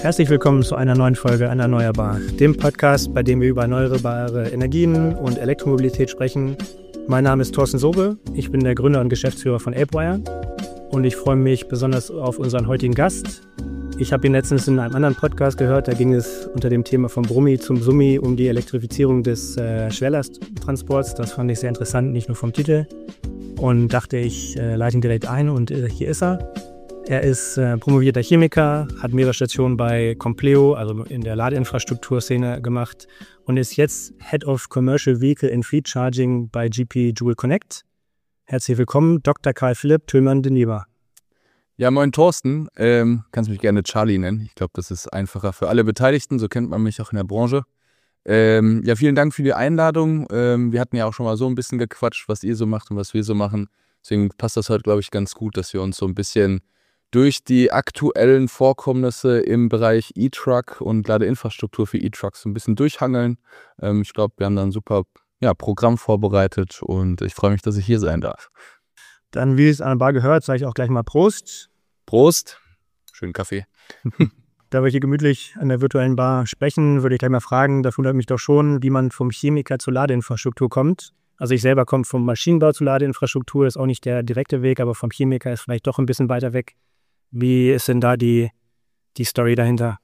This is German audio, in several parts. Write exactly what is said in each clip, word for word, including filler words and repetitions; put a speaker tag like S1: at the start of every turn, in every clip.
S1: Herzlich willkommen zu einer neuen Folge an Erneuerbar, dem Podcast, bei dem wir über erneuerbare Energien und Elektromobilität sprechen. Mein Name ist Thorsten Sobe, ich bin der Gründer und Geschäftsführer von ApeWire und ich freue mich besonders auf unseren heutigen Gast. Ich habe ihn letztens in einem anderen Podcast gehört, da ging es unter dem Thema vom Brummi zum Summi um die Elektrifizierung des äh, Schwerlasttransports. Das fand ich sehr interessant, nicht nur vom Titel. Und dachte, ich äh, leite ihn direkt ein und äh, hier ist er. Er ist äh, promovierter Chemiker, hat mehrere Stationen bei Compleo, also in der Ladeinfrastrukturszene gemacht und ist jetzt Head of Commercial Vehicle and Fleet Charging bei G P Joule Connect. Herzlich willkommen, Doktor Karl Philipp Tüllmann-De Nieber.
S2: Ja, moin Thorsten, ähm, kannst mich gerne Charlie nennen. Ich glaube, das ist einfacher für alle Beteiligten, so kennt man mich auch in der Branche. Ähm, ja, vielen Dank für die Einladung. Ähm, wir hatten ja auch schon mal so ein bisschen gequatscht, was ihr so macht und was wir so machen. Deswegen passt das heute, glaube ich, ganz gut, dass wir uns so ein bisschen durch die aktuellen Vorkommnisse im Bereich E-Truck und Ladeinfrastruktur für E-Trucks so ein bisschen durchhangeln. Ähm, ich glaube, wir haben da ein super ja, Programm vorbereitet und ich freue mich, dass ich hier sein darf.
S1: Dann, wie es an der Bar gehört, sage ich auch gleich mal Prost.
S2: Prost. Schönen Kaffee.
S1: Da wir hier gemütlich an der virtuellen Bar sprechen, würde ich gleich mal fragen, da wundert mich doch schon, wie man vom Chemiker zur Ladeinfrastruktur kommt. Also ich selber komme vom Maschinenbau zur Ladeinfrastruktur, ist auch nicht der direkte Weg, aber vom Chemiker ist vielleicht doch ein bisschen weiter weg. Wie ist denn da die, die Story dahinter?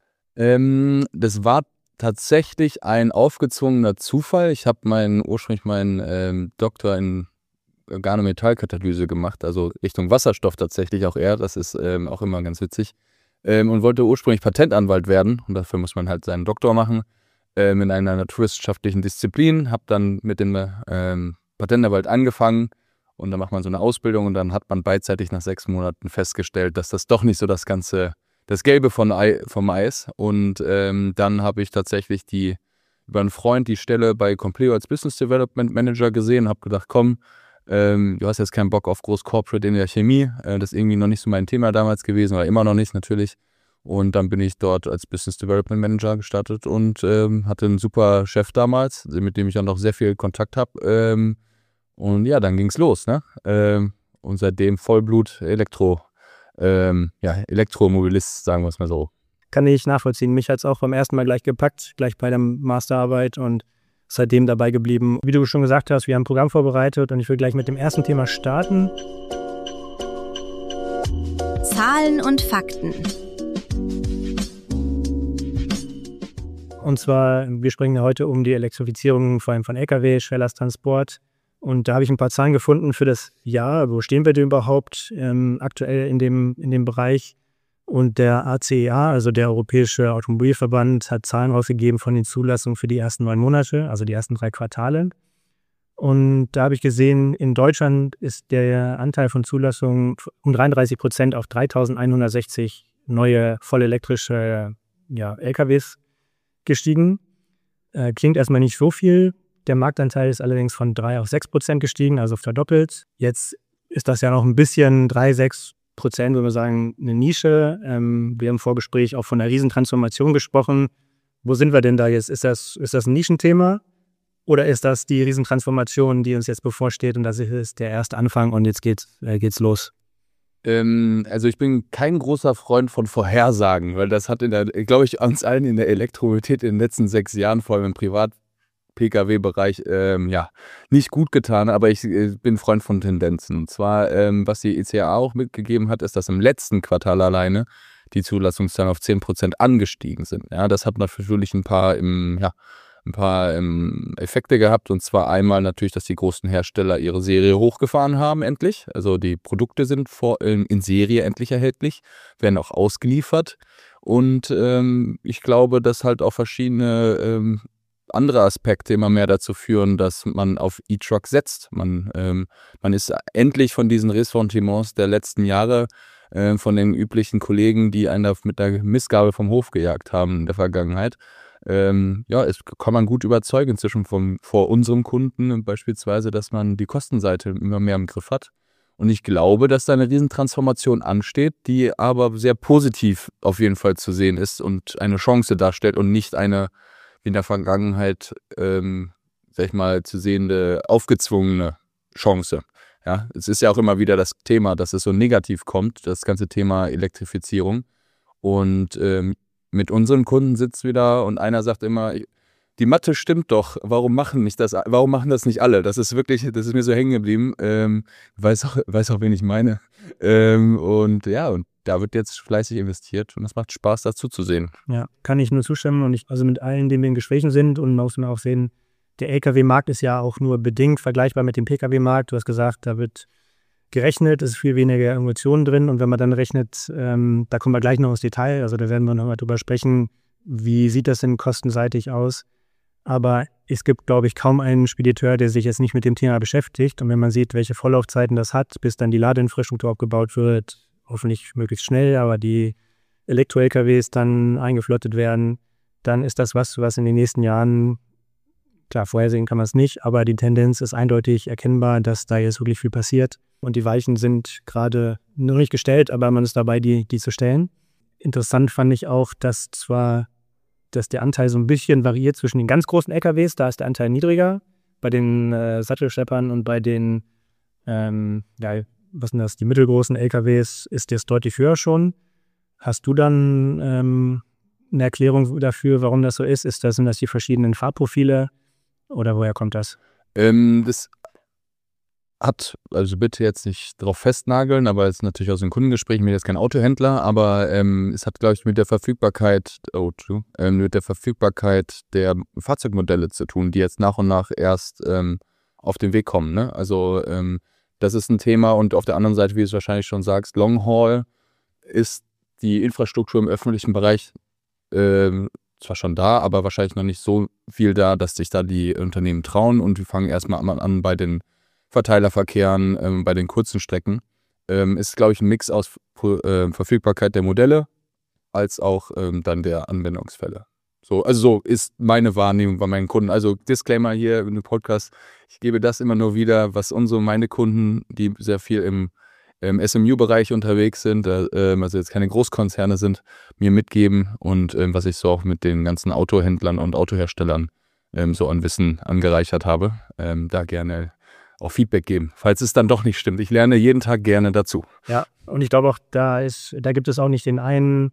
S2: Ähm, das war tatsächlich ein aufgezwungener Zufall. Ich habe meinen, ursprünglich meinen ähm, Doktor in Organometallkatalyse gemacht, also Richtung Wasserstoff tatsächlich auch eher. Das ist ähm, auch immer ganz witzig. Ähm, und wollte ursprünglich Patentanwalt werden. Und dafür muss man halt seinen Doktor machen ähm, in einer naturwissenschaftlichen Disziplin. Habe dann mit dem ähm, Patentanwalt angefangen. Und dann macht man so eine Ausbildung und dann hat man beidseitig nach sechs Monaten festgestellt, dass das doch nicht so das ganze, das Gelbe von Ei, vom Ei ist. Und ähm, dann habe ich tatsächlich die über einen Freund die Stelle bei Compleo als Business Development Manager gesehen und habe gedacht, komm, ähm, du hast jetzt keinen Bock auf Groß Corporate in der Chemie. Äh, das ist irgendwie noch nicht so mein Thema damals gewesen, oder immer noch nicht natürlich. Und dann bin ich dort als Business Development Manager gestartet und ähm, hatte einen super Chef damals, mit dem ich auch noch sehr viel Kontakt habe. Ähm, Und ja, dann ging's los, ne? Ähm, und seitdem Vollblut Elektro, ähm, ja, Elektromobilist, sagen wir es mal so.
S1: Kann ich nachvollziehen. Mich hat es auch beim ersten Mal gleich gepackt, gleich bei der Masterarbeit und seitdem dabei geblieben. Wie du schon gesagt hast, wir haben ein Programm vorbereitet und ich will gleich mit dem ersten Thema starten.
S3: Zahlen und Fakten.
S1: Und zwar, wir sprechen ja heute um die Elektrifizierung vor allem von L K W, Schwerlasttransport. Und da habe ich ein paar Zahlen gefunden für das Jahr. Wo stehen wir denn überhaupt ähm, aktuell in dem, in dem Bereich? Und der A C E A, also der Europäische Automobilverband, hat Zahlen rausgegeben von den Zulassungen für die ersten neun Monate, also die ersten drei Quartale. Und da habe ich gesehen, in Deutschland ist der Anteil von Zulassungen um dreiunddreißig Prozent auf dreitausendeinhundertsechzig neue vollelektrische ja, L K Ws gestiegen. Äh, klingt erstmal nicht so viel. Der Marktanteil ist allerdings von drei auf sechs Prozent gestiegen, also verdoppelt. Jetzt ist das ja noch ein bisschen, drei, sechs Prozent, würde man sagen, eine Nische. Ähm, wir haben im Vorgespräch auch von einer Riesentransformation gesprochen. Wo sind wir denn da jetzt? Ist das, ist das ein Nischenthema oder ist das die Riesentransformation, die uns jetzt bevorsteht und das ist der erste Anfang und jetzt geht's, äh, geht's los?
S2: Ähm, also ich bin kein großer Freund von Vorhersagen, weil das hat, in der, glaube ich, uns allen in der Elektromobilität in den letzten sechs Jahren, vor allem im Privat P K W-Bereich ähm, ja, nicht gut getan, aber ich äh, bin Freund von Tendenzen. Und zwar, ähm, was die E C A auch mitgegeben hat, ist, dass im letzten Quartal alleine die Zulassungszahlen auf zehn Prozent angestiegen sind. Ja, das hat natürlich ein paar, im, ja, ein paar ähm, Effekte gehabt. Und zwar einmal natürlich, dass die großen Hersteller ihre Serie hochgefahren haben endlich. Also die Produkte sind vor, in, in Serie endlich erhältlich, werden auch ausgeliefert. Und ähm, ich glaube, dass halt auch verschiedene ähm, andere Aspekte immer mehr dazu führen, dass man auf E-Truck setzt. Man, ähm, man ist endlich von diesen Ressentiments der letzten Jahre, äh, von den üblichen Kollegen, die einen da mit der Mistgabel vom Hof gejagt haben in der Vergangenheit. Ähm, ja, es kann man gut überzeugen inzwischen vom, vor unserem Kunden beispielsweise, dass man die Kostenseite immer mehr im Griff hat. Und ich glaube, dass da eine Riesentransformation ansteht, die aber sehr positiv auf jeden Fall zu sehen ist und eine Chance darstellt und nicht eine wie in der Vergangenheit, ähm, sag ich mal, zu sehende, aufgezwungene Chance. Ja, es ist ja auch immer wieder das Thema, dass es so negativ kommt, das ganze Thema Elektrifizierung. Und ähm, mit unseren Kunden sitzt wieder und einer sagt immer, die Mathe stimmt doch, warum machen nicht das, warum machen das nicht alle? Das ist wirklich, das ist mir so hängen geblieben. Ähm, weiß auch, weiß auch, wen ich meine. Ähm, und ja, und da wird jetzt fleißig investiert und es macht Spaß, dazu zu sehen.
S1: Ja, kann ich nur zustimmen. Und ich, also mit allen, denen wir in Gesprächen sind, und man muss auch sehen, der L K W-Markt ist ja auch nur bedingt vergleichbar mit dem P K W-Markt. Du hast gesagt, da wird gerechnet, es ist viel weniger Emotionen drin. Und wenn man dann rechnet, ähm, da kommen wir gleich noch ins Detail, also da werden wir nochmal drüber sprechen, wie sieht das denn kostenseitig aus? Aber es gibt, glaube ich, kaum einen Spediteur, der sich jetzt nicht mit dem Thema beschäftigt. Und wenn man sieht, welche Vorlaufzeiten das hat, bis dann die Ladeinfrastruktur aufgebaut wird, hoffentlich möglichst schnell, aber die Elektro-L K Ws dann eingeflottet werden, dann ist das was, was in den nächsten Jahren, klar, vorhersehen kann man es nicht, aber die Tendenz ist eindeutig erkennbar, dass da jetzt wirklich viel passiert. Und die Weichen sind gerade noch nicht gestellt, aber man ist dabei, die, die zu stellen. Interessant fand ich auch, dass zwar dass der Anteil so ein bisschen variiert zwischen den ganz großen L K Ws, da ist der Anteil niedriger, bei den äh, Sattelschleppern und bei den, ähm, ja, was sind das, die mittelgroßen L K Ws ist das deutlich höher schon. Hast du dann ähm, eine Erklärung dafür, warum das so ist? Ist das, sind das die verschiedenen Fahrprofile oder woher kommt das?
S2: Ähm, das hat, also bitte jetzt nicht drauf festnageln, aber es ist natürlich aus den Kundengesprächen, ich bin jetzt kein Autohändler, aber ähm, es hat, glaube ich, mit der Verfügbarkeit, oh, true, ähm, mit der Verfügbarkeit der Fahrzeugmodelle zu tun, die jetzt nach und nach erst ähm, auf den Weg kommen. Ne? Also ähm, das ist ein Thema und auf der anderen Seite, wie du es wahrscheinlich schon sagst, Long Haul ist die Infrastruktur im öffentlichen Bereich ähm, zwar schon da, aber wahrscheinlich noch nicht so viel da, dass sich da die Unternehmen trauen und wir fangen erstmal an, an bei den Verteilerverkehren, ähm, bei den kurzen Strecken, ähm, ist, glaube ich, ein Mix aus äh, Verfügbarkeit der Modelle als auch ähm, dann der Anwendungsfälle. So, also so ist meine Wahrnehmung bei meinen Kunden. Also Disclaimer hier in dem Podcast, ich gebe das immer nur wieder, was unsere, meine Kunden, die sehr viel im, im S M U-Bereich unterwegs sind, äh, also jetzt keine Großkonzerne sind, mir mitgeben und äh, was ich so auch mit den ganzen Autohändlern und Autoherstellern ähm, so an Wissen angereichert habe, ähm, da gerne auch Feedback geben, falls es dann doch nicht stimmt. Ich lerne jeden Tag gerne dazu.
S1: Ja, und ich glaube auch, da ist, da gibt es auch nicht den einen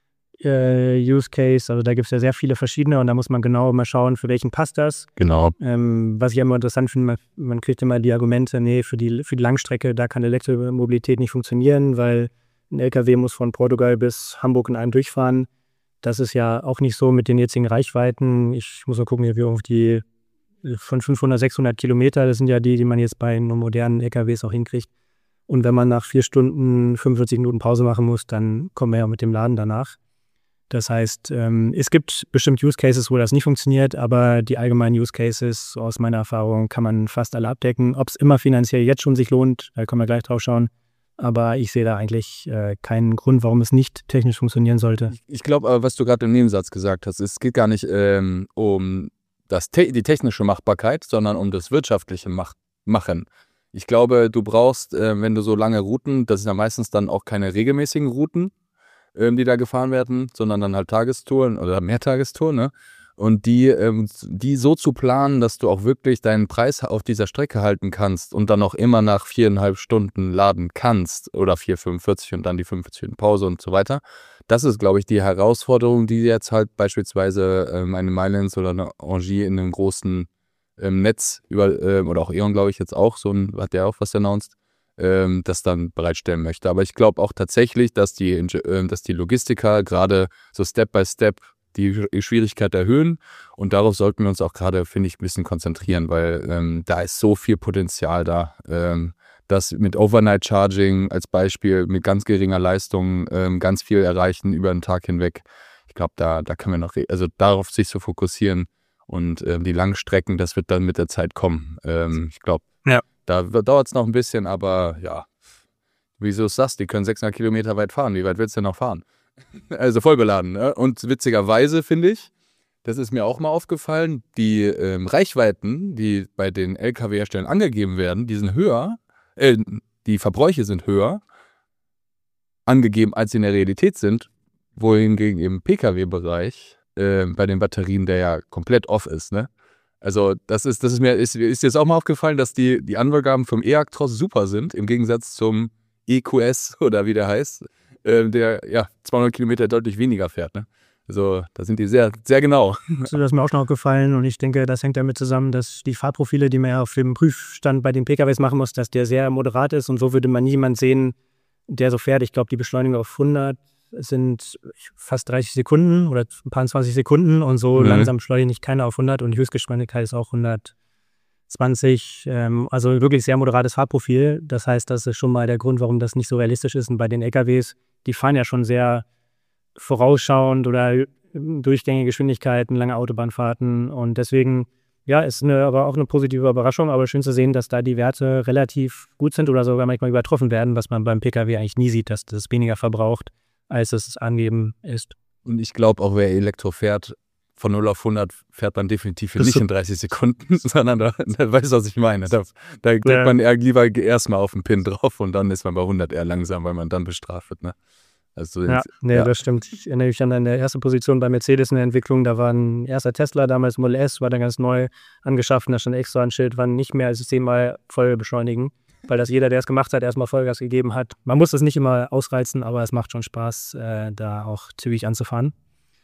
S1: äh, Use Case, also da gibt es ja sehr viele verschiedene und da muss man genau mal schauen, für welchen passt das.
S2: Genau.
S1: Ähm, was ich immer interessant finde, man, man kriegt immer die Argumente, nee, für die, für die Langstrecke, da kann Elektromobilität nicht funktionieren, weil ein L K W muss von Portugal bis Hamburg in einem durchfahren. Das ist ja auch nicht so mit den jetzigen Reichweiten. Ich muss mal gucken, wie wir auf die von fünfhundert, sechshundert Kilometer, das sind ja die, die man jetzt bei modernen L K Ws auch hinkriegt. Und wenn man nach vier Stunden fünfundvierzig Minuten Pause machen muss, dann kommen wir ja mit dem Laden danach. Das heißt, ähm, es gibt bestimmt Use Cases, wo das nicht funktioniert, aber die allgemeinen Use Cases, aus meiner Erfahrung, kann man fast alle abdecken. Ob es immer finanziell jetzt schon sich lohnt, da können wir gleich drauf schauen. Aber ich sehe da eigentlich äh, keinen Grund, warum es nicht technisch funktionieren sollte.
S2: Ich, ich glaube, was du gerade im Nebensatz gesagt hast, es geht gar nicht ähm, um das te- die technische Machbarkeit, sondern um das wirtschaftliche Mach- Machen. Ich glaube, du brauchst, äh, wenn du so lange Routen, das sind ja meistens dann auch keine regelmäßigen Routen, ähm, die da gefahren werden, sondern dann halt Tagestouren oder Mehrtagestouren, ne? Und die, ähm, die so zu planen, dass du auch wirklich deinen Preis auf dieser Strecke halten kannst und dann auch immer nach viereinhalb Stunden laden kannst oder vier Komma fünfundvierzig und dann die fünfundvierzig Minuten Pause und so weiter. Das ist, glaube ich, die Herausforderung, die jetzt halt beispielsweise ähm, eine Milence oder eine Engie in einem großen ähm, Netz über, ähm, oder auch E.ON, glaube ich, jetzt auch, so ein, hat der auch was announced, ähm, das dann bereitstellen möchte. Aber ich glaube auch tatsächlich, dass die, äh, dass die Logistiker gerade so Step by Step die Schwierigkeit erhöhen und darauf sollten wir uns auch gerade, finde ich, ein bisschen konzentrieren, weil ähm, da ist so viel Potenzial da, ähm, dass mit Overnight Charging als Beispiel mit ganz geringer Leistung ähm, ganz viel erreichen über den Tag hinweg. Ich glaube, da, da können wir noch, also darauf sich zu fokussieren und ähm, die langen Strecken, das wird dann mit der Zeit kommen. Ähm, ich glaube,
S1: ja.
S2: da dauert es noch ein bisschen, aber ja, wieso ist das? Die können sechshundert Kilometer weit fahren. Wie weit willst du denn noch fahren? Also voll beladen. Ne? Und witzigerweise finde ich, das ist mir auch mal aufgefallen, die ähm, Reichweiten, die bei den L K W-Herstellern angegeben werden, die sind höher, äh, die Verbräuche sind höher angegeben, als sie in der Realität sind, wohingegen im P K W-Bereich äh, bei den Batterien, der ja komplett off ist, ne? Also das ist, das ist mir, ist, ist jetzt auch mal aufgefallen, dass die, die Angaben vom e-Actros super sind, im Gegensatz zum E Q S oder wie der heißt, äh, der ja zweihundert Kilometer deutlich weniger fährt, ne? Also da sind die sehr, sehr genau.
S1: So, das ist mir auch schon aufgefallen und ich denke, das hängt damit zusammen, dass die Fahrprofile, die man ja auf dem Prüfstand bei den P K Ws machen muss, dass der sehr moderat ist und so würde man niemand sehen, der so fährt. Ich glaube, die Beschleunigung auf hundert sind fast dreißig Sekunden oder ein paar zwanzig Sekunden und so mhm. langsam beschleunigt keiner auf hundert und die Höchstgeschwindigkeit ist auch hundertzwanzig. Ähm, also wirklich sehr moderates Fahrprofil. Das heißt, das ist schon mal der Grund, warum das nicht so realistisch ist. Und bei den L K Ws, die fahren ja schon sehr vorausschauend oder durchgängige Geschwindigkeiten, lange Autobahnfahrten und deswegen, ja, ist eine, aber auch eine positive Überraschung, aber schön zu sehen, dass da die Werte relativ gut sind oder sogar manchmal übertroffen werden, was man beim P K W eigentlich nie sieht, dass das weniger verbraucht, als es angeben ist.
S2: Und ich glaube auch, wer Elektro fährt, von null auf hundert fährt man definitiv nicht in dreißig Sekunden, sondern da, da weißt du, was ich meine. Da, da drückt ja. man eher lieber erstmal auf den Pin drauf und dann ist man bei hundert eher langsam, weil man dann bestraft wird, ne? Also,
S1: ja, nee, ja, das stimmt. Ich erinnere mich an eine erste Position bei Mercedes in der Entwicklung. Da war ein erster Tesla, damals Model S, war dann ganz neu angeschafft. Da stand extra ein Schild, wann nicht mehr als zehnmal voll beschleunigen. Weil das jeder, der es gemacht hat, erstmal Vollgas gegeben hat. Man muss das nicht immer ausreizen, aber es macht schon Spaß, äh, da auch zügig anzufahren.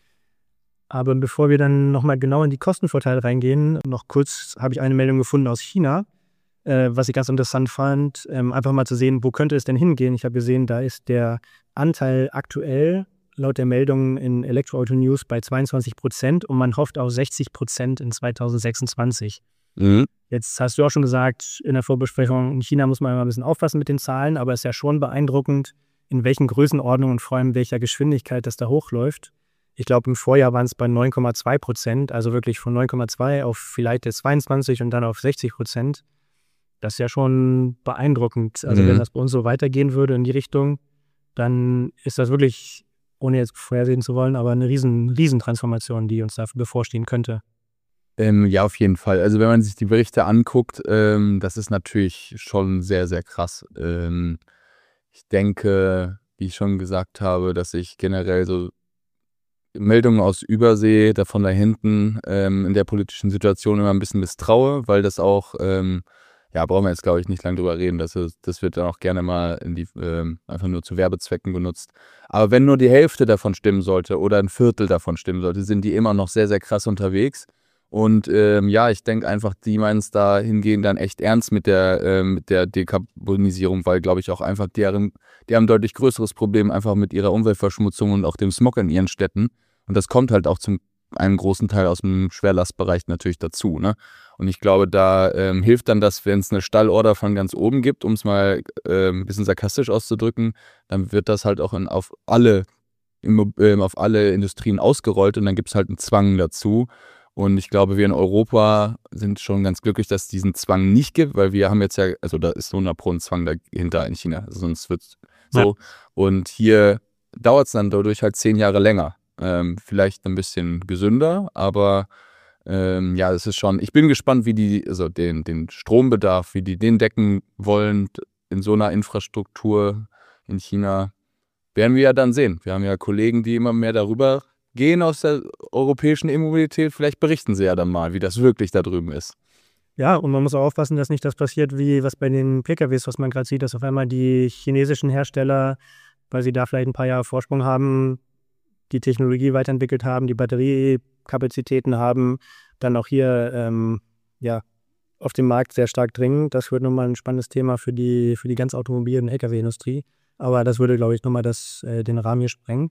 S1: Aber bevor wir dann nochmal genau in die Kostenvorteile reingehen, noch kurz habe ich eine Meldung gefunden aus China, äh, was ich ganz interessant fand, ähm, einfach mal zu sehen, wo könnte es denn hingehen. Ich habe gesehen, da ist der Anteil aktuell laut der Meldung in Elektroauto News bei zweiundzwanzig Prozent und man hofft auf sechzig Prozent in zweitausendsechsundzwanzig. Mhm. Jetzt hast du auch schon gesagt, in der Vorbesprechung, in China muss man immer ein bisschen aufpassen mit den Zahlen, aber es ist ja schon beeindruckend, in welchen Größenordnungen und vor allem welcher Geschwindigkeit das da hochläuft. Ich glaube, im Vorjahr waren es bei neun Komma zwei Prozent, also wirklich von neun Komma zwei auf vielleicht jetzt zweiundzwanzig und dann auf sechzig Prozent. Das ist ja schon beeindruckend. Also mhm. wenn das bei uns so weitergehen würde in die Richtung, dann ist das wirklich, ohne jetzt vorhersehen zu wollen, aber eine riesen, riesen Transformation, die uns da bevorstehen könnte.
S2: Ähm, ja, auf jeden Fall. Also wenn man sich die Berichte anguckt, ähm, das ist natürlich schon sehr, sehr krass. Ähm, ich denke, wie ich schon gesagt habe, dass ich generell so Meldungen aus Übersee, da von da hinten ähm, in der politischen Situation immer ein bisschen misstraue, weil das auch, ähm, ja, brauchen wir jetzt glaube ich nicht lange drüber reden, das, ist, das wird dann auch gerne mal in die, ähm, einfach nur zu Werbezwecken benutzt. Aber wenn nur die Hälfte davon stimmen sollte oder ein Viertel davon stimmen sollte, sind die immer noch sehr, sehr krass unterwegs. Und ähm, ja, ich denke einfach, die meinen es da hingehen dann echt ernst mit der, äh, mit der Dekarbonisierung, weil, glaube ich, auch einfach deren, die haben ein deutlich größeres Problem einfach mit ihrer Umweltverschmutzung und auch dem Smog in ihren Städten. Und das kommt halt auch zum einen großen Teil aus dem Schwerlastbereich natürlich dazu, ne? Und ich glaube, da ähm, hilft dann das, wenn es eine Stallorder von ganz oben gibt, um es mal äh, ein bisschen sarkastisch auszudrücken, dann wird das halt auch in, auf alle im, äh, auf alle Industrien ausgerollt und dann gibt es halt einen Zwang dazu. Und ich glaube, wir in Europa sind schon ganz glücklich, dass es diesen Zwang nicht gibt, weil wir haben jetzt ja, also da ist hundert Pro ein Zwang dahinter in China, also sonst wird es so. Ja. Und hier dauert es dann dadurch halt zehn Jahre länger. Ähm, vielleicht ein bisschen gesünder, aber ähm, ja, es ist schon, ich bin gespannt, wie die, also den, den Strombedarf, wie die den decken wollen in so einer Infrastruktur in China, werden wir ja dann sehen. Wir haben ja Kollegen, die immer mehr darüber gehen aus der europäischen E-Mobilität. Vielleicht berichten sie ja dann mal, wie das wirklich da drüben ist.
S1: Ja, und man muss auch aufpassen, dass nicht das passiert, wie was bei den P K Ws, was man gerade sieht, dass auf einmal die chinesischen Hersteller, weil sie da vielleicht ein paar Jahre Vorsprung haben, die Technologie weiterentwickelt haben, die Batteriekapazitäten haben, dann auch hier ähm, ja, auf dem Markt sehr stark dringen. Das wird nochmal ein spannendes Thema für die, für die ganz Automobil- und L K W-Industrie. Aber das würde, glaube ich, nochmal das, äh, den Rahmen hier sprengen.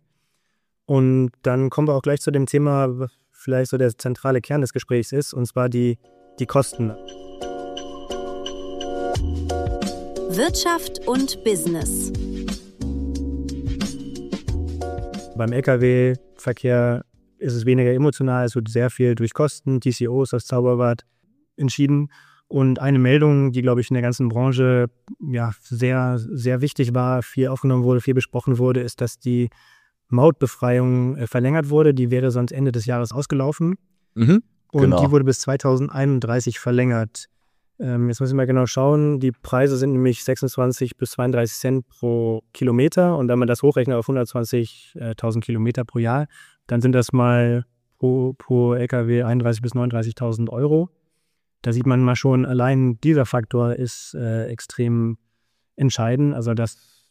S1: Und dann kommen wir auch gleich zu dem Thema, was vielleicht so der zentrale Kern des Gesprächs ist, und zwar die, die Kosten.
S3: Wirtschaft und Business.
S1: Beim L K W-Verkehr ist es weniger emotional, es wird sehr viel durch Kosten, T C O ist das Zauberwort, entschieden. Und eine Meldung, die, glaube ich, in der ganzen Branche ja, sehr, sehr wichtig war, viel aufgenommen wurde, viel besprochen wurde, ist, dass die Mautbefreiung äh, verlängert wurde. Die wäre sonst Ende des Jahres ausgelaufen.
S2: Mhm,
S1: und
S2: genau.
S1: Die wurde bis zweitausendeinunddreißig verlängert. Ähm, jetzt müssen wir mal genau schauen. Die Preise sind nämlich sechsundzwanzig bis zweiunddreißig Cent pro Kilometer. Und wenn man das hochrechnet auf hundertzwanzigtausend Kilometer pro Jahr, dann sind das mal pro, pro L K W einunddreißigtausend bis neununddreißigtausend Euro. Da sieht man mal schon, allein dieser Faktor ist äh, extrem entscheidend. Also das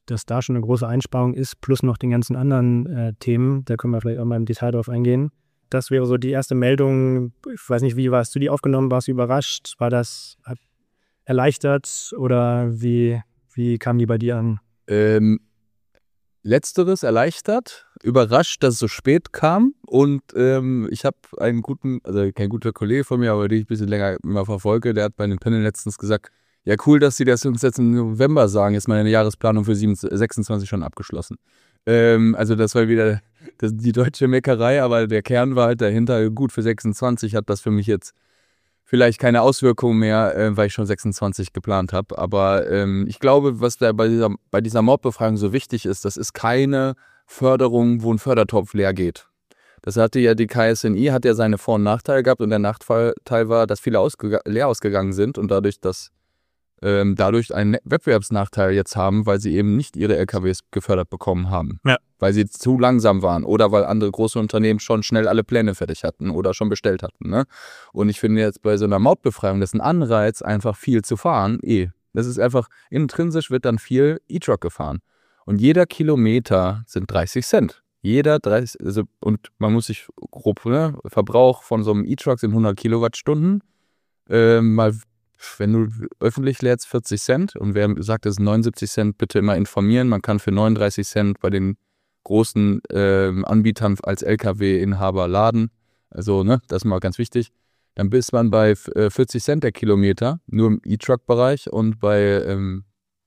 S1: dass da schon eine große Einsparung ist, plus noch den ganzen anderen äh, Themen. Da können wir vielleicht auch mal im Detail drauf eingehen. Das wäre so die erste Meldung. Ich weiß nicht, wie warst du die aufgenommen? Warst du überrascht? War das erleichtert oder wie, wie kam die bei dir an?
S2: Ähm, Letzteres erleichtert, überrascht, dass es so spät kam und ähm, ich habe einen guten, also kein guter Kollege von mir, aber den ich ein bisschen länger immer verfolge, der hat bei dem Panel letztens gesagt, ja cool, dass sie das uns jetzt im November sagen, ist meine Jahresplanung für sechsundzwanzig schon abgeschlossen. Ähm, also das war wieder das, die deutsche Meckerei, aber der Kern war halt dahinter, gut, für sechsundzwanzig hat das für mich jetzt vielleicht keine Auswirkungen mehr, äh, weil ich schon sechsundzwanzig geplant habe. Aber ähm, ich glaube, was da bei dieser, bei dieser Mautbefreiung so wichtig ist, das ist keine Förderung, wo ein Fördertopf leer geht. Das hatte ja die K S N I, hat ja seine Vor- und Nachteile gehabt und der Nachteil war, dass viele ausge- leer ausgegangen sind und dadurch, dass ähm, dadurch einen Wettbewerbsnachteil jetzt haben, weil sie eben nicht ihre L K Ws gefördert bekommen haben.
S1: Ja.
S2: Weil sie zu langsam waren oder weil andere große Unternehmen schon schnell alle Pläne fertig hatten oder schon bestellt hatten. Ne? Und ich finde jetzt bei so einer Mautbefreiung, das ist ein Anreiz, einfach viel zu fahren. Eh. Das ist einfach, intrinsisch wird dann viel E-Truck gefahren. Und jeder Kilometer sind dreißig Cent. Jeder dreißig, also, und man muss sich grob, ne, Verbrauch von so einem E-Truck sind hundert Kilowattstunden. Äh, mal Wenn du öffentlich lädst, vierzig Cent und wer sagt, es sind neunundsiebzig Cent, bitte immer informieren. Man kann für neununddreißig Cent bei den großen äh, Anbietern als L K W-Inhaber laden. Also, ne, das ist mal ganz wichtig. Dann ist man bei äh, vierzig Cent der Kilometer, nur im E-Truck-Bereich und bei ähm,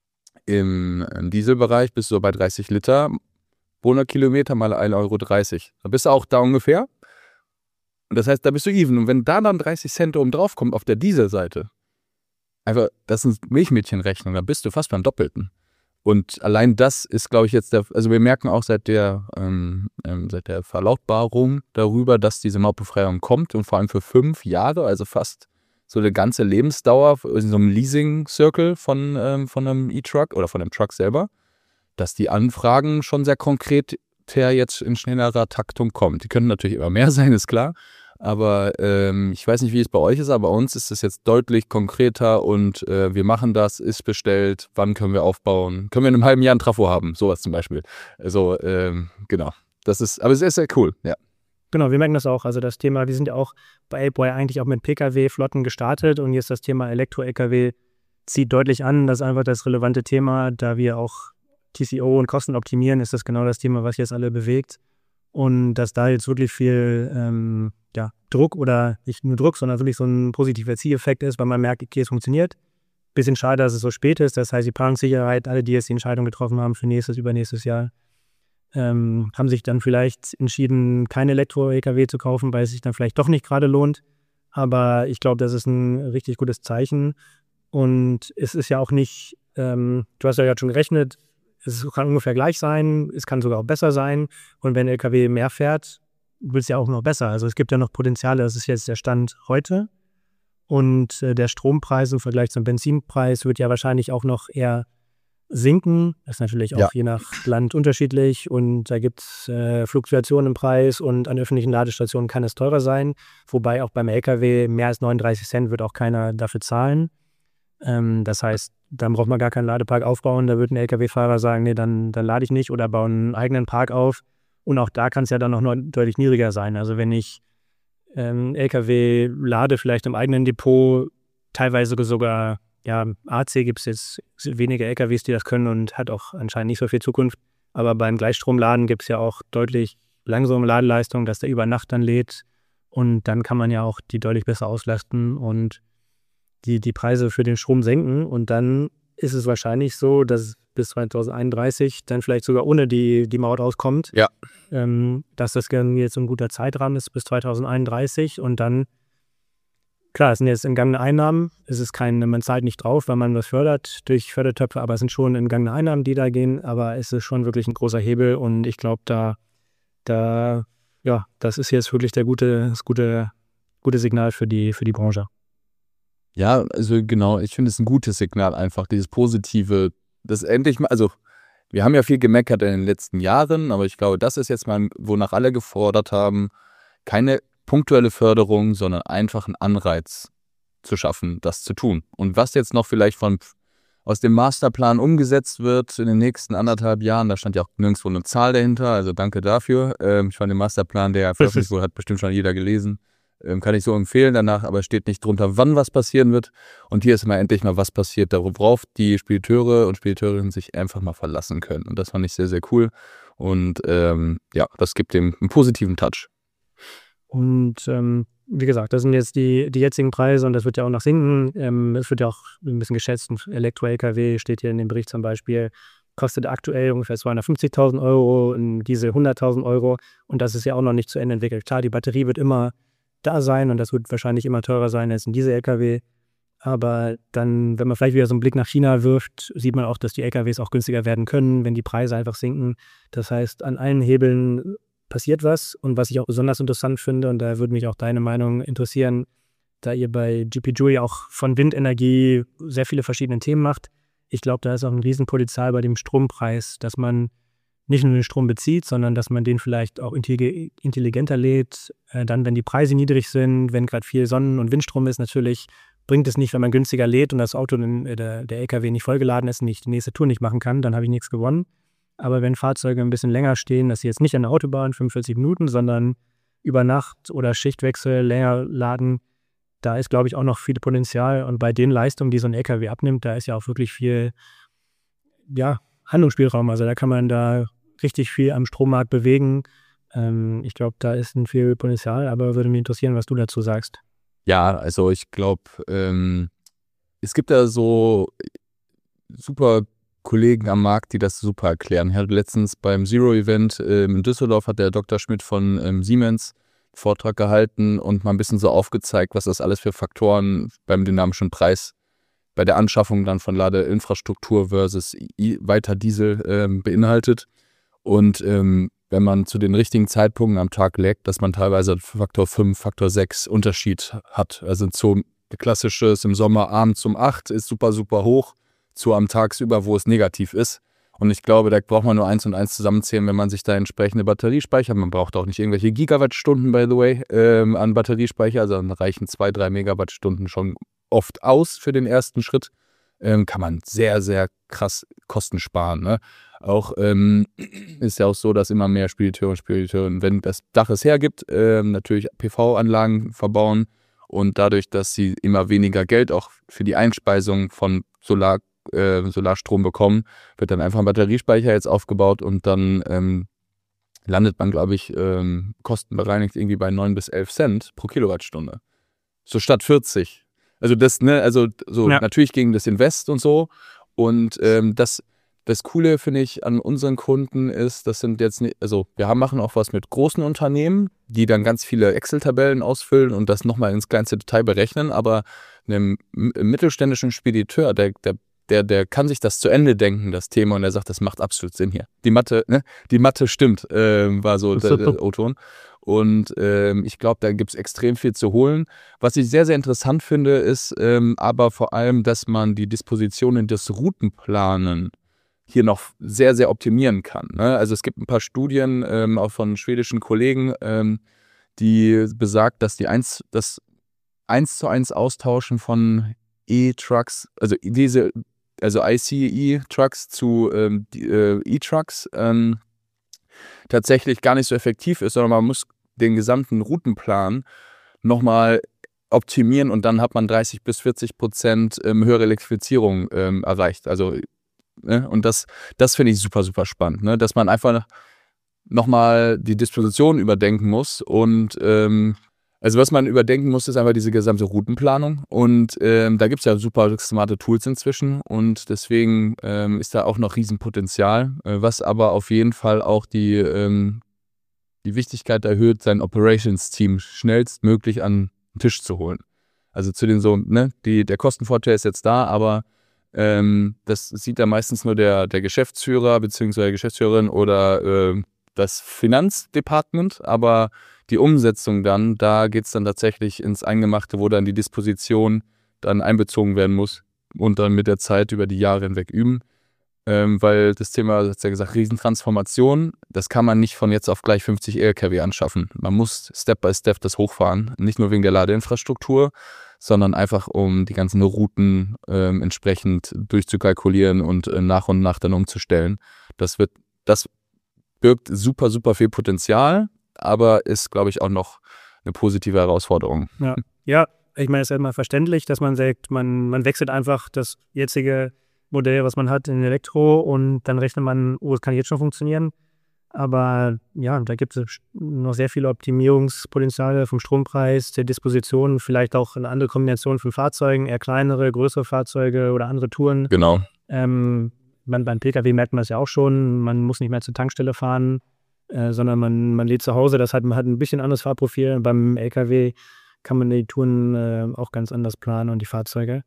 S2: im Dieselbereich bist du bei dreißig Liter pro hundert Kilometer mal ein Euro dreißig. Da bist du auch da ungefähr. Und das heißt, da bist du even. Und wenn da dann dreißig Cent oben drauf kommt auf der Dieselseite, einfach, das ist Milchmädchenrechnung, da bist du fast beim Doppelten. Und allein das ist, glaube ich, jetzt der, also wir merken auch seit der, ähm, ähm, seit der Verlautbarung darüber, dass diese Mautbefreiung kommt und vor allem für fünf Jahre, also fast so eine ganze Lebensdauer in so einem Leasing-Circle von, ähm, von einem E-Truck oder von einem Truck selber, dass die Anfragen schon sehr konkret jetzt in schnellerer Taktung kommen. Die können natürlich immer mehr sein, ist klar. Aber ähm, ich weiß nicht, wie es bei euch ist, aber bei uns ist es jetzt deutlich konkreter und äh, wir machen das, ist bestellt, wann können wir aufbauen, können wir in einem halben Jahr ein Trafo haben, sowas zum Beispiel. Also ähm, genau, das ist, aber es ist sehr cool, ja.
S1: Genau, wir merken das auch, also das Thema, wir sind ja auch bei Apeboy eigentlich auch mit Pkw-Flotten gestartet und jetzt das Thema Elektro-L K W zieht deutlich an, das ist einfach das relevante Thema, da wir auch T C O und Kosten optimieren, ist das genau das Thema, was jetzt alle bewegt. Und dass da jetzt wirklich viel ähm, ja, Druck oder nicht nur Druck, sondern wirklich so ein positiver Zieleffekt ist, weil man merkt, okay, es funktioniert. Bisschen schade, dass es so spät ist. Das heißt, die Planungssicherheit, alle, die jetzt die Entscheidung getroffen haben für nächstes, übernächstes Jahr, ähm, haben sich dann vielleicht entschieden, kein Elektro-L K W zu kaufen, weil es sich dann vielleicht doch nicht gerade lohnt. Aber ich glaube, das ist ein richtig gutes Zeichen. Und es ist ja auch nicht, ähm, du hast ja gerade schon gerechnet, es kann ungefähr gleich sein, es kann sogar auch besser sein. Und wenn L K W mehr fährt, wird es ja auch noch besser. Also es gibt ja noch Potenziale, das ist jetzt der Stand heute. Und äh, der Strompreis im Vergleich zum Benzinpreis wird ja wahrscheinlich auch noch eher sinken. Das ist natürlich auch ja. je nach Land unterschiedlich. Und da gibt es äh, Fluktuationen im Preis und an öffentlichen Ladestationen kann es teurer sein. Wobei auch beim L K W mehr als neununddreißig Cent wird auch keiner dafür zahlen. Ähm, das heißt, dann braucht man gar keinen Ladepark aufbauen. Da wird ein L K W-Fahrer sagen, nee, dann, dann lade ich nicht oder baue einen eigenen Park auf. Und auch da kann es ja dann noch deutlich niedriger sein. Also wenn ich ähm, L K W lade, vielleicht im eigenen Depot, teilweise sogar, ja, A C gibt es jetzt wenige L K Ws, die das können und hat auch anscheinend nicht so viel Zukunft. Aber beim Gleichstromladen gibt es ja auch deutlich langsame Ladeleistung, dass der über Nacht dann lädt. Und dann kann man ja auch die deutlich besser auslasten und die, die Preise für den Strom senken. Und dann ist es wahrscheinlich so, dass bis zweitausendeinunddreißig dann vielleicht sogar ohne die, die Maut auskommt.
S2: Ja.
S1: Ähm, dass das jetzt ein guter Zeitrahmen ist bis zweitausendeinunddreißig und dann, klar, es sind jetzt entgangene Einnahmen, es ist kein, man zahlt nicht drauf, weil man was fördert durch Fördertöpfe, aber es sind schon entgangene Einnahmen, die da gehen, aber es ist schon wirklich ein großer Hebel und ich glaube, da, da, ja, das ist jetzt wirklich der gute, das gute, gute Signal für die, für die Branche.
S2: Ja, also genau, ich finde es ein gutes Signal einfach, dieses positive, das endlich mal, also wir haben ja viel gemeckert in den letzten Jahren, aber ich glaube, das ist jetzt mal, wonach alle gefordert haben, keine punktuelle Förderung, sondern einfach einen Anreiz zu schaffen, das zu tun. Und was jetzt noch vielleicht von aus dem Masterplan umgesetzt wird in den nächsten anderthalb Jahren. Da stand ja auch nirgendwo eine Zahl dahinter, also danke dafür. Ähm, ich fand den Masterplan, der veröffentlicht wurde, hat bestimmt schon jeder gelesen. Ähm, kann ich so empfehlen danach, aber steht nicht drunter, wann was passieren wird. Und hier ist mal endlich mal was passiert, worauf die Spediteure und Spediteurinnen sich einfach mal verlassen können. Und das fand ich sehr, sehr cool. Und ähm, ja, das gibt dem einen positiven Touch.
S1: Und ähm, wie gesagt, das sind jetzt die, die jetzigen Preise und das wird ja auch noch sinken. Ähm, es wird ja auch ein bisschen geschätzt. Ein Elektro-L K W steht hier in dem Bericht zum Beispiel, kostet aktuell ungefähr zweihundertfünfzigtausend Euro, ein Diesel hunderttausend Euro. Und das ist ja auch noch nicht zu Ende entwickelt. Klar, die Batterie wird immer da sein und das wird wahrscheinlich immer teurer sein als ein Diesel-L K W. Aber dann, wenn man vielleicht wieder so einen Blick nach China wirft, sieht man auch, dass die L K Ws auch günstiger werden können, wenn die Preise einfach sinken. Das heißt, an allen Hebeln passiert was. Und was ich auch besonders interessant finde, und da würde mich auch deine Meinung interessieren, da ihr bei G P Joule auch von Windenergie sehr viele verschiedene Themen macht. Ich glaube, da ist auch ein Riesenpotenzial bei dem Strompreis, dass man nicht nur den Strom bezieht, sondern dass man den vielleicht auch intelligenter lädt. Äh, dann, wenn die Preise niedrig sind, wenn gerade viel Sonnen- und Windstrom ist, natürlich bringt es nicht, wenn man günstiger lädt und das Auto, der, der L K W nicht vollgeladen ist und ich die nächste Tour nicht machen kann, dann habe ich nichts gewonnen. Aber wenn Fahrzeuge ein bisschen länger stehen, dass sie jetzt nicht an der Autobahn fünfundvierzig Minuten, sondern über Nacht oder Schichtwechsel länger laden, da ist, glaube ich, auch noch viel Potenzial. Und bei den Leistungen, die so ein L K W abnimmt, da ist ja auch wirklich viel ja, Handlungsspielraum. Also da kann man da richtig viel am Strommarkt bewegen. Ähm, ich glaube, da ist ein viel Potenzial, aber würde mich interessieren, was du dazu sagst.
S2: Ja, also ich glaube, ähm, es gibt da so super Kollegen am Markt, die das super erklären. Ich hatte letztens beim Zero-Event ähm, in Düsseldorf hat der Doktor Schmidt von ähm, Siemens einen Vortrag gehalten und mal ein bisschen so aufgezeigt, was das alles für Faktoren beim dynamischen Preis bei der Anschaffung dann von Ladeinfrastruktur versus I- weiter Diesel ähm, beinhaltet. Und ähm, wenn man zu den richtigen Zeitpunkten am Tag lädt, dass man teilweise Faktor fünf, Faktor sechs Unterschied hat. Also so klassisches im Sommer abends um acht ist super, super hoch, zu am tagsüber, wo es negativ ist. Und ich glaube, da braucht man nur eins und eins zusammenzählen, wenn man sich da entsprechende Batteriespeicher, man braucht auch nicht irgendwelche Gigawattstunden, by the way, ähm, an Batteriespeicher, also dann reichen zwei, drei Megawattstunden schon oft aus für den ersten Schritt, ähm, kann man sehr, sehr krass Kosten sparen. Ne? Auch ähm, ist ja auch so, dass immer mehr Spediteure und Spediteurinnen, wenn das Dach es hergibt, ähm, natürlich P V-Anlagen verbauen und dadurch, dass sie immer weniger Geld auch für die Einspeisung von Solar Äh, Solarstrom bekommen, wird dann einfach ein Batteriespeicher jetzt aufgebaut und dann ähm, landet man, glaube ich, ähm, kostenbereinigt irgendwie bei neun bis elf Cent pro Kilowattstunde. So statt vierzig. Also das, ne, also so
S1: Ja.
S2: Natürlich gegen das Invest und so. Und ähm, das, das Coole, finde ich, an unseren Kunden ist, das sind jetzt nicht, also wir haben, machen auch was mit großen Unternehmen, die dann ganz viele Excel-Tabellen ausfüllen und das nochmal ins kleinste Detail berechnen, aber einem m- mittelständischen Spediteur, der, der Der, der kann sich das zu Ende denken, das Thema, und er sagt, das macht absolut Sinn hier. Die Mathe, ne? Die Mathe stimmt, ähm, war so der, der O-Ton. Und ähm, ich glaube, da gibt es extrem viel zu holen. Was ich sehr, sehr interessant finde, ist ähm, aber vor allem, dass man die Dispositionen des Routenplanen hier noch sehr, sehr optimieren kann. Ne? Also es gibt ein paar Studien, ähm, auch von schwedischen Kollegen, ähm, die besagt, dass die eins, das eins zu eins Austauschen von E-Trucks, also diese also I C E-Trucks zu ähm, die, äh, E-Trucks ähm, tatsächlich gar nicht so effektiv ist, sondern man muss den gesamten Routenplan nochmal optimieren und dann hat man dreißig bis vierzig Prozent ähm, höhere Elektrifizierung ähm, erreicht. Also, ne? Und das, das finde ich super, super spannend, ne? Dass man einfach nochmal die Disposition überdenken muss und ähm, Also was man überdenken muss, ist einfach diese gesamte Routenplanung und ähm, da gibt es ja super smarte Tools inzwischen und deswegen ähm, ist da auch noch Riesenpotenzial, äh, was aber auf jeden Fall auch die, ähm, die Wichtigkeit erhöht, sein Operations-Team schnellstmöglich an den Tisch zu holen. Also zu den so, ne, die, der Kostenvorteil ist jetzt da, aber ähm, das sieht da meistens nur der, der Geschäftsführer bzw. Geschäftsführerin oder äh, das Finanzdepartement, aber die Umsetzung dann, da geht es dann tatsächlich ins Eingemachte, wo dann die Disposition dann einbezogen werden muss und dann mit der Zeit über die Jahre hinweg üben. Ähm, weil das Thema, du hast ja gesagt, Riesentransformation, das kann man nicht von jetzt auf gleich fünfzig L K W anschaffen. Man muss Step by Step das hochfahren, nicht nur wegen der Ladeinfrastruktur, sondern einfach um die ganzen Routen ähm, entsprechend durchzukalkulieren und äh, nach und nach dann umzustellen. Das wird, das birgt super, super viel Potenzial, aber ist, glaube ich, auch noch eine positive Herausforderung.
S1: Ja, ja, ich meine, es ist erstmal verständlich, dass man sagt, man, man wechselt einfach das jetzige Modell, was man hat, in Elektro und dann rechnet man, oh, es kann jetzt schon funktionieren. Aber ja, da gibt es noch sehr viele Optimierungspotenziale vom Strompreis, der Disposition, vielleicht auch eine andere Kombination von Fahrzeugen, eher kleinere, größere Fahrzeuge oder andere Touren.
S2: Genau.
S1: Ähm, man, beim Pkw merkt man das ja auch schon, man muss nicht mehr zur Tankstelle fahren, äh, sondern man, man lädt zu Hause, das hat, man hat ein bisschen anderes Fahrprofil. Beim L K W kann man die Touren äh, auch ganz anders planen und die Fahrzeuge.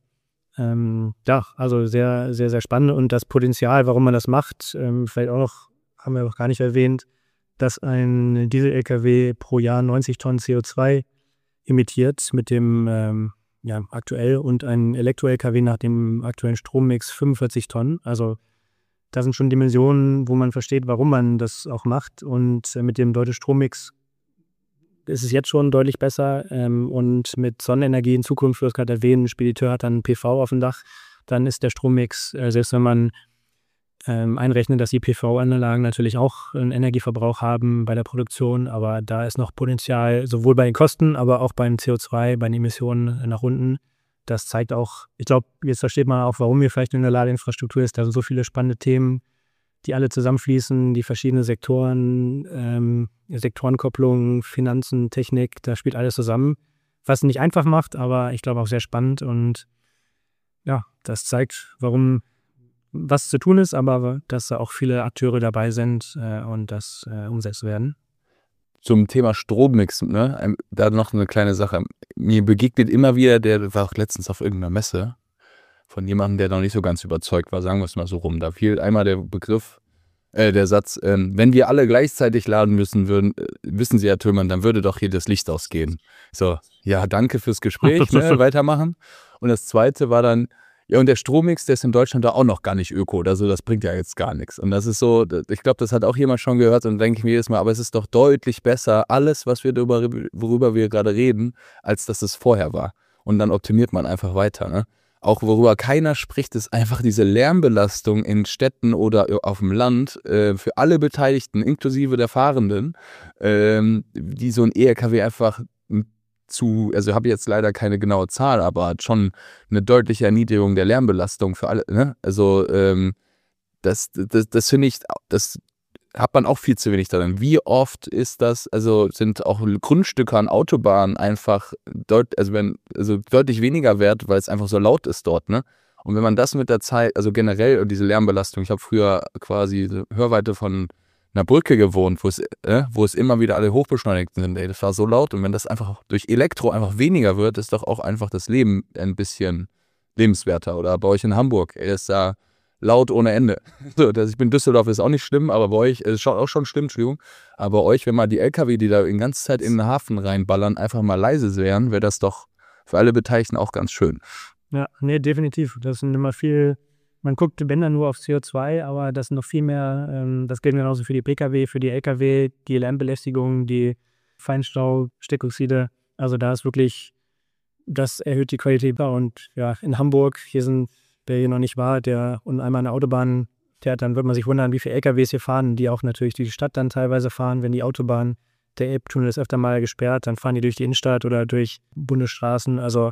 S1: Ähm, ja, also sehr, sehr, sehr spannend und das Potenzial, warum man das macht, ähm, vielleicht auch noch, haben wir auch gar nicht erwähnt, dass ein Diesel-L K W pro Jahr neunzig Tonnen C O zwei emittiert mit dem ähm, ja, aktuell und ein Elektro-L K W nach dem aktuellen Strommix fünfundvierzig Tonnen. Also da sind schon Dimensionen, wo man versteht, warum man das auch macht. Und äh, mit dem deutschen Strommix ist es jetzt schon deutlich besser. Ähm, und mit Sonnenenergie in Zukunft, du hast gerade erwähnt, ein Spediteur hat dann P V auf dem Dach, dann ist der Strommix, äh, selbst wenn man ähm, einrechnet, dass die P V-Anlagen natürlich auch einen Energieverbrauch haben bei der Produktion, aber da ist noch Potenzial, sowohl bei den Kosten, aber auch beim C O zwei, bei den Emissionen nach unten. Das zeigt auch, ich glaube, jetzt versteht man auch, warum wir vielleicht in der Ladeinfrastruktur ist. Da sind so viele spannende Themen, die alle zusammenfließen, die verschiedenen Sektoren, ähm, Sektorenkopplung, Finanzen, Technik, da spielt alles zusammen, was nicht einfach macht, aber ich glaube auch sehr spannend und ja, das zeigt, warum was zu tun ist, aber dass da auch viele Akteure dabei sind äh, und das äh, umsetzt werden.
S2: Zum Thema Strommix, ne? Da noch eine kleine Sache. Mir begegnet immer wieder, der war auch letztens auf irgendeiner Messe, von jemandem, der noch nicht so ganz überzeugt war, sagen wir es mal so rum. Da fiel einmal der Begriff, äh, der Satz, äh, wenn wir alle gleichzeitig laden müssen würden, äh, wissen Sie, Herr Tillmann, dann würde doch hier das Licht ausgehen. So, ja, danke fürs Gespräch, ne? Weitermachen. Und das Zweite war dann, ja, und der Strommix, der ist in Deutschland da auch noch gar nicht öko oder so, das bringt ja jetzt gar nichts. Und das ist so, ich glaube, das hat auch jemand schon gehört und denke ich mir jedes Mal, aber es ist doch deutlich besser, alles, was wir darüber, worüber wir gerade reden, als dass es vorher war. Und dann optimiert man einfach weiter, ne? Auch worüber keiner spricht, ist einfach diese Lärmbelastung in Städten oder auf dem Land äh, für alle Beteiligten, inklusive der Fahrenden, ähm, die so ein E L K W einfach zu, also habe ich jetzt leider keine genaue Zahl, aber hat schon eine deutliche Erniedrigung der Lärmbelastung für alle, ne? Also ähm, das, das, das finde ich, das hat man auch viel zu wenig darin. Wie oft ist das, also sind auch Grundstücke an Autobahnen einfach deut, also wenn, also deutlich weniger wert, weil es einfach so laut ist dort, ne? Und wenn man das mit der Zeit, also generell diese Lärmbelastung, ich habe früher quasi Hörweite von einer Brücke gewohnt, wo es, äh, wo es immer wieder alle hochbeschleunigt sind, ey, das war so laut und wenn das einfach durch Elektro einfach weniger wird, ist doch auch einfach das Leben ein bisschen lebenswerter. Oder bei euch in Hamburg, ey, ist da laut ohne Ende. So, dass ich bin in Düsseldorf, ist auch nicht schlimm, aber bei euch ist auch schon schlimm, Entschuldigung. Aber bei euch, wenn mal die L K W, die da die ganze Zeit in den Hafen reinballern, einfach mal leise wären, wäre das doch für alle Beteiligten auch ganz schön.
S1: Ja, nee, definitiv. Das sind immer viel, man guckt, wenn dann nur auf C O zwei, aber das sind noch viel mehr, ähm, das gilt genauso für die Pkw, für die L K W, die Lärmbelästigung, die Feinstaub, Stickoxide. Also da ist wirklich, das erhöht die Qualität. Und ja, in Hamburg, hier sind, wer hier noch nicht war, der und einmal an der Autobahn fährt, dann wird man sich wundern, wie viele L K Ws hier fahren, die auch natürlich durch die Stadt dann teilweise fahren, wenn die Autobahn, der Elbtunnel ist öfter mal gesperrt, dann fahren die durch die Innenstadt oder durch Bundesstraßen. Also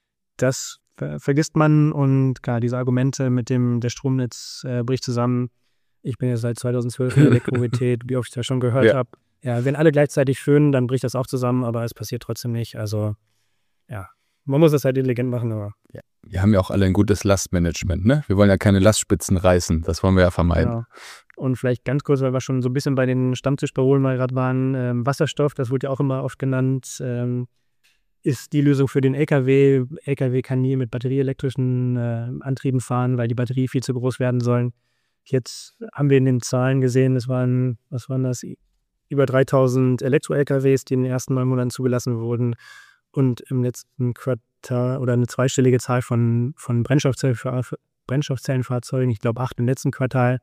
S1: das ver- vergisst man und klar, diese Argumente mit dem, der Stromnetz äh, bricht zusammen. Ich bin ja seit zweitausendzwölf in der Elektromobilität, wie oft ich das schon gehört
S2: Ja.
S1: habe. Ja, wenn alle gleichzeitig föhnen, dann bricht das auch zusammen, aber es passiert trotzdem nicht. Also ja, man muss es halt intelligent machen, aber
S2: Wir haben ja auch alle ein gutes Lastmanagement, ne? Wir wollen ja keine Lastspitzen reißen, das wollen wir ja vermeiden.
S1: ja. Und vielleicht ganz kurz, weil wir schon so ein bisschen bei den Stammtischparolen mal gerade waren, ähm, Wasserstoff, das wurde ja auch immer oft genannt, ähm, ist die Lösung für den L K W. L K W kann nie mit batterieelektrischen äh, Antrieben fahren, weil die Batterie viel zu groß werden sollen. Jetzt haben wir in den Zahlen gesehen, es waren, was waren das, über dreitausend Elektro-L K Ws, die in den ersten neun Monaten zugelassen wurden und im letzten Quartal oder eine zweistellige Zahl von, von Brennstoffzell- Brennstoffzellenfahrzeugen, ich glaube acht im letzten Quartal.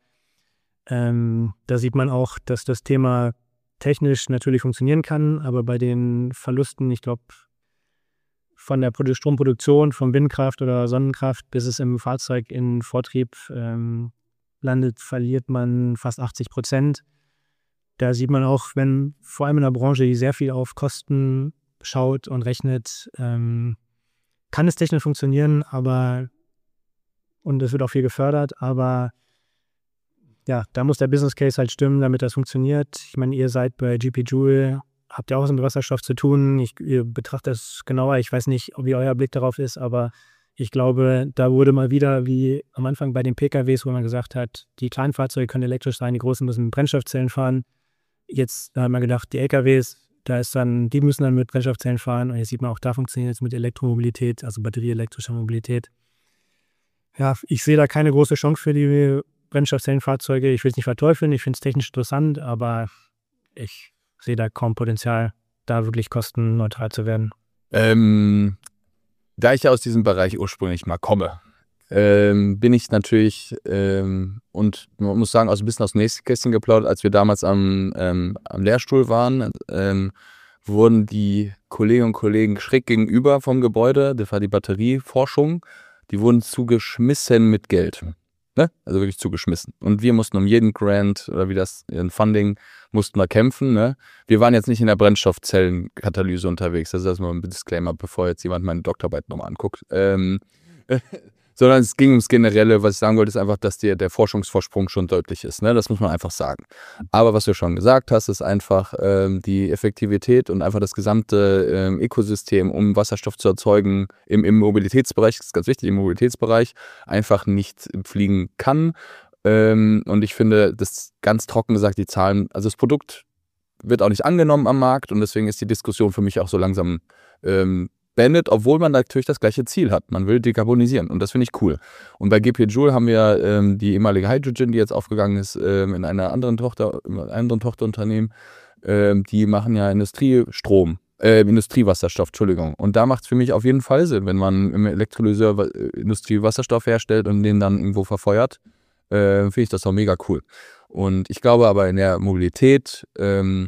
S1: Ähm, da sieht man auch, dass das Thema technisch natürlich funktionieren kann, aber bei den Verlusten, ich glaube von der Produ- Stromproduktion, von Windkraft oder Sonnenkraft, bis es im Fahrzeug in Vortrieb ähm, landet, verliert man fast achtzig Prozent. Da sieht man auch, wenn vor allem in einer Branche, die sehr viel auf Kosten schaut und rechnet, ähm, kann es technisch funktionieren, aber und es wird auch viel gefördert, aber ja, da muss der Business Case halt stimmen, damit das funktioniert. Ich meine, ihr seid bei G P Joule, habt ihr auch was mit Wasserstoff zu tun. Ich, ihr betrachtet das genauer. Ich weiß nicht, wie euer Blick darauf ist, aber ich glaube, da wurde mal wieder, wie am Anfang bei den P K Ws, wo man gesagt hat, die kleinen Fahrzeuge können elektrisch sein, die großen müssen mit Brennstoffzellen fahren. Jetzt da hat man gedacht, die L K Ws, da ist dann, die müssen dann mit Brennstoffzellen fahren. Und jetzt sieht man auch, da funktioniert es mit Elektromobilität, also batterieelektrischer Mobilität. Ja, ich sehe da keine große Chance für die Brennstoffzellenfahrzeuge. Ich will es nicht verteufeln, ich finde es technisch interessant, aber ich sehe da kaum Potenzial, da wirklich kostenneutral zu werden.
S2: Ähm, da ich ja aus diesem Bereich ursprünglich mal komme, ähm, bin ich natürlich, ähm, und man muss sagen, also ein bisschen aus dem Nähkästchen geplaudert, als wir damals am, ähm, am Lehrstuhl waren, ähm, wurden die Kolleginnen und Kollegen schräg gegenüber vom Gebäude, das war die Batterieforschung, die wurden zugeschmissen mit Geld. Ne? Also wirklich zugeschmissen. Und wir mussten um jeden Grant oder wie das, ein Funding, mussten wir kämpfen. Ne? Wir waren jetzt nicht in der Brennstoffzellenkatalyse unterwegs. Das ist erstmal ein Disclaimer, bevor jetzt jemand meine Doktorarbeit nochmal anguckt. Ähm, sondern es ging ums Generelle. Was ich sagen wollte, ist einfach, dass der, der Forschungsvorsprung schon deutlich ist. Ne? Das muss man einfach sagen. Aber was du schon gesagt hast, ist einfach ähm, die Effektivität und einfach das gesamte ähm, Ökosystem, um Wasserstoff zu erzeugen im, im Mobilitätsbereich, das ist ganz wichtig, im Mobilitätsbereich, einfach nicht fliegen kann. Ähm, und ich finde, das ganz trocken gesagt, die Zahlen, also das Produkt wird auch nicht angenommen am Markt und deswegen ist die Diskussion für mich auch so langsam ähm, beendet, obwohl man natürlich das gleiche Ziel hat. Man will dekarbonisieren und das finde ich cool. Und bei G P Joule haben wir ähm, die ehemalige Hydrogen, die jetzt aufgegangen ist, ähm, in einer anderen Tochter, in einem anderen Tochterunternehmen, ähm, die machen ja Industriestrom, äh, Industriewasserstoff, Entschuldigung. Und da macht es für mich auf jeden Fall Sinn, wenn man im Elektrolyseur Industriewasserstoff herstellt und den dann irgendwo verfeuert, äh, finde ich das auch mega cool. Und ich glaube aber in der Mobilität, ähm,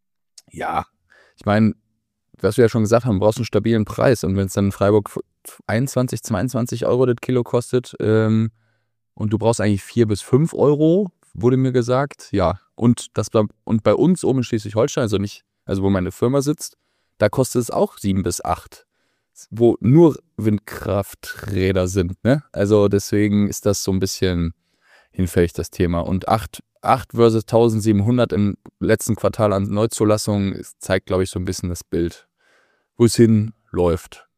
S2: ja, ich meine, was wir ja schon gesagt haben, brauchst du einen stabilen Preis. Und wenn es dann in Freiburg einundzwanzig, zweiundzwanzig Euro das Kilo kostet ähm, und du brauchst eigentlich vier bis fünf Euro, wurde mir gesagt, ja. Und, das, und bei uns oben in Schleswig-Holstein, also nicht, also wo meine Firma sitzt, da kostet es auch sieben bis acht, wo nur Windkrafträder sind. Ne? Also deswegen ist das so ein bisschen hinfällig, das Thema. Und acht versus eintausendsiebenhundert im letzten Quartal an Neuzulassungen zeigt, glaube ich, so ein bisschen das Bild, wo es hinläuft.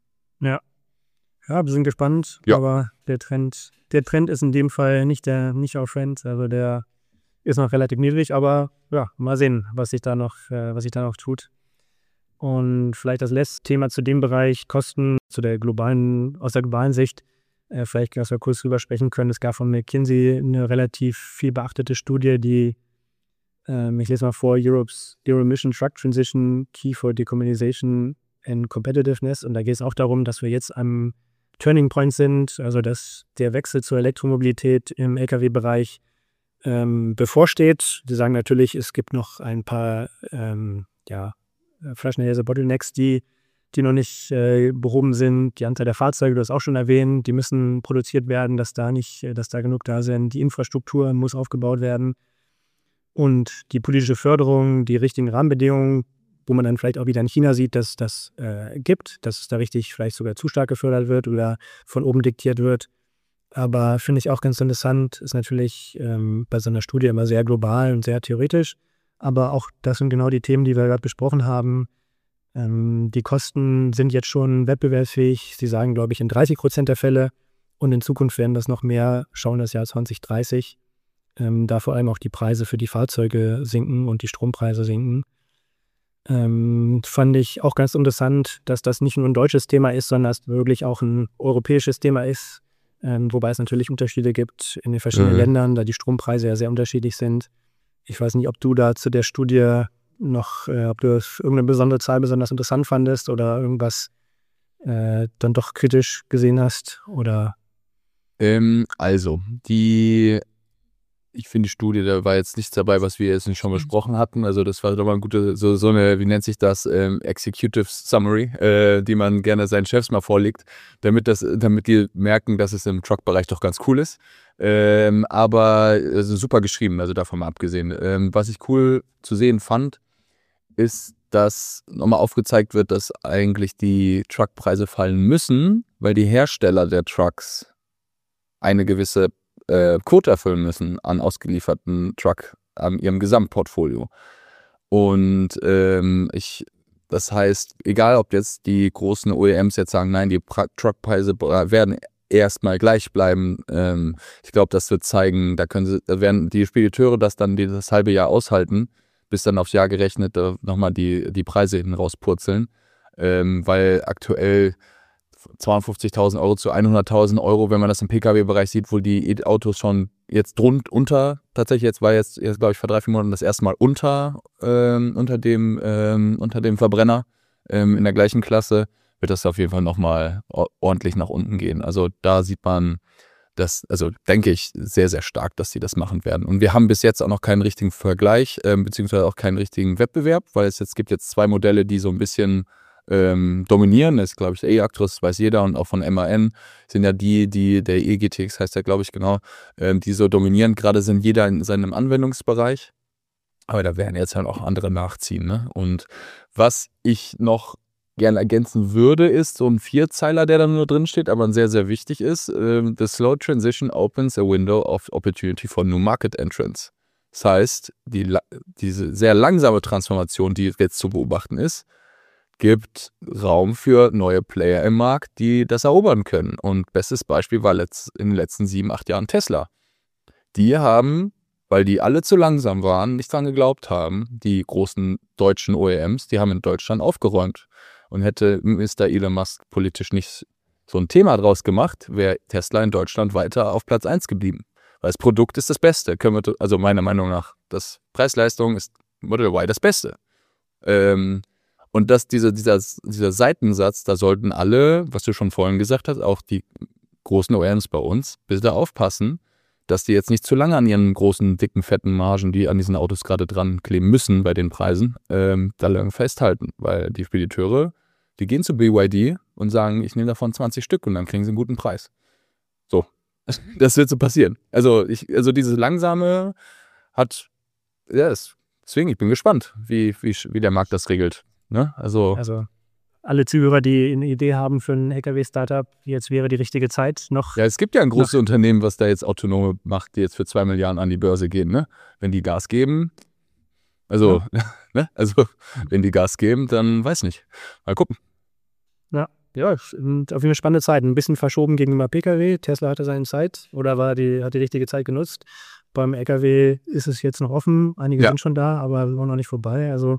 S1: Ja. Ja, wir sind gespannt,
S2: ja.
S1: aber der Trend, der Trend ist in dem Fall nicht der nicht auf Trend, also der ist noch relativ niedrig, aber ja, mal sehen, was sich da noch, äh, was sich da noch tut. Und vielleicht das letzte Thema zu dem Bereich Kosten, zu der globalen, aus der globalen Sicht. Äh, vielleicht, dass wir kurz drüber sprechen können. Es gab von McKinsey eine relativ viel beachtete Studie, die, ähm, ich lese mal vor, Europe's Zero Emission Truck Transition Key for Decarbonization and Competitiveness. Und da geht es auch darum, dass wir jetzt am Turning Point sind, also dass der Wechsel zur Elektromobilität im L K W-Bereich ähm, bevorsteht. Die sagen natürlich, es gibt noch ein paar ähm, ja, Flaschenhälse, Bottlenecks, die die noch nicht äh, behoben sind. Die Anzahl der Fahrzeuge, du hast auch schon erwähnt, die müssen produziert werden, dass da nicht, dass da genug da sind. Die Infrastruktur muss aufgebaut werden. Und die politische Förderung, die richtigen Rahmenbedingungen, wo man dann vielleicht auch wieder in China sieht, dass das äh, gibt, dass es da richtig vielleicht sogar zu stark gefördert wird oder von oben diktiert wird. Aber finde ich auch ganz interessant, ist natürlich ähm, bei so einer Studie immer sehr global und sehr theoretisch. Aber auch das sind genau die Themen, die wir gerade besprochen haben. Ähm, die Kosten sind jetzt schon wettbewerbsfähig. Sie sagen, glaube ich, in dreißig Prozent der Fälle. Und in Zukunft werden das noch mehr, schauen das Jahr zwanzig dreißig. Ähm, da vor allem auch die Preise für die Fahrzeuge sinken und die Strompreise sinken. Ähm, fand ich auch ganz interessant, dass das nicht nur ein deutsches Thema ist, sondern dass es wirklich auch ein europäisches Thema ist. Ähm, wobei es natürlich Unterschiede gibt in den verschiedenen mhm. Ländern, da die Strompreise ja sehr unterschiedlich sind. Ich weiß nicht, ob du da zu der Studie noch, äh, ob du irgendeine besondere Zahl besonders interessant fandest oder irgendwas äh, dann doch kritisch gesehen hast oder?
S2: Ähm, also, die ich finde die Studie, da war jetzt nichts dabei, was wir jetzt nicht schon besprochen hatten. Also das war doch mal eine gute, so, so eine, wie nennt sich das, ähm, Executive Summary, äh, die man gerne seinen Chefs mal vorlegt, damit das, damit die merken, dass es im Truck-Bereich doch ganz cool ist. Ähm, aber also super geschrieben, also davon mal abgesehen. Ähm, was ich cool zu sehen fand, ist, dass nochmal aufgezeigt wird, dass eigentlich die Truckpreise fallen müssen, weil die Hersteller der Trucks eine gewisse äh, Quote erfüllen müssen an ausgelieferten Truck, an ihrem Gesamtportfolio. Und ähm, ich, das heißt, egal ob jetzt die großen O E Ms jetzt sagen, nein, die pra- Truckpreise werden erstmal gleich bleiben. Ähm, ich glaube, das wird zeigen, da können sie, da werden die Spediteure das dann das halbe Jahr aushalten, bis dann aufs Jahr gerechnet äh, nochmal die, die Preise hinten rauspurzeln. Ähm, weil aktuell zweihundertfünfzigtausend Euro zu hunderttausend Euro, wenn man das im Pkw-Bereich sieht, wo die E-Autos schon jetzt drunter, unter, tatsächlich jetzt war jetzt, jetzt glaube ich vor drei, vier Monaten das erste Mal unter, ähm, unter, dem, ähm, unter dem Verbrenner ähm, in der gleichen Klasse, wird das auf jeden Fall nochmal ordentlich nach unten gehen. Also da sieht man das, also denke ich sehr, sehr stark, dass sie das machen werden. Und wir haben bis jetzt auch noch keinen richtigen Vergleich, ähm, beziehungsweise auch keinen richtigen Wettbewerb, weil es jetzt gibt jetzt zwei Modelle, die so ein bisschen Ähm, dominieren, das ist glaube ich der E-Actros, weiß jeder, und auch von M A N sind ja die, die, der E G T X heißt ja glaube ich genau, ähm, die so dominierend gerade sind, jeder in seinem Anwendungsbereich, aber da werden jetzt halt auch andere nachziehen, ne? Und was ich noch gerne ergänzen würde, ist so ein Vierzeiler, der da nur drin steht, aber sehr, sehr wichtig ist, ähm, the slow transition opens a window of opportunity for new market entrants. Das heißt, die, diese sehr langsame Transformation, die jetzt zu beobachten ist, gibt Raum für neue Player im Markt, die das erobern können. Und bestes Beispiel war letzt, in den letzten sieben, acht Jahren Tesla. Die haben, weil die alle zu langsam waren, nicht dran geglaubt haben, die großen deutschen O E Ms, die haben in Deutschland aufgeräumt. Und hätte Mister Elon Musk politisch nicht so ein Thema draus gemacht, wäre Tesla in Deutschland weiter auf Platz eins geblieben. Weil das Produkt ist das Beste. Können wir, also meiner Meinung nach, das Preis-Leistung ist Model Y das Beste. Ähm, Und dass diese, dieser, dieser Seitensatz, da sollten alle, was du schon vorhin gesagt hast, auch die großen O E Ms bei uns, bitte aufpassen, dass die jetzt nicht zu lange an ihren großen, dicken, fetten Margen, die an diesen Autos gerade dran kleben müssen bei den Preisen, ähm, da lang festhalten. Weil die Spediteure, die gehen zu B Y D und sagen, ich nehme davon zwanzig Stück und dann kriegen sie einen guten Preis. So, das wird so passieren. Also, ich, also dieses Langsame hat, ja, ist, deswegen, ich bin gespannt, wie, wie, wie der Markt das regelt. Ne? Also,
S1: Also alle Zuhörer, die eine Idee haben für ein L K W-Startup, jetzt wäre die richtige Zeit noch.
S2: Ja, es gibt ja ein großes Unternehmen, was da jetzt autonome macht, die jetzt für zwei Milliarden an die Börse gehen. Ne? Wenn die Gas geben, also, ja. ne? also wenn die Gas geben, dann weiß nicht. Mal gucken.
S1: Ja, ja, sind auf jeden Fall spannende Zeiten. Ein bisschen verschoben gegenüber Pkw. Tesla hatte seine Zeit oder war die, hat die richtige Zeit genutzt. Beim L K W ist es jetzt noch offen. Einige
S2: Ja.
S1: sind schon da, aber noch nicht vorbei. Also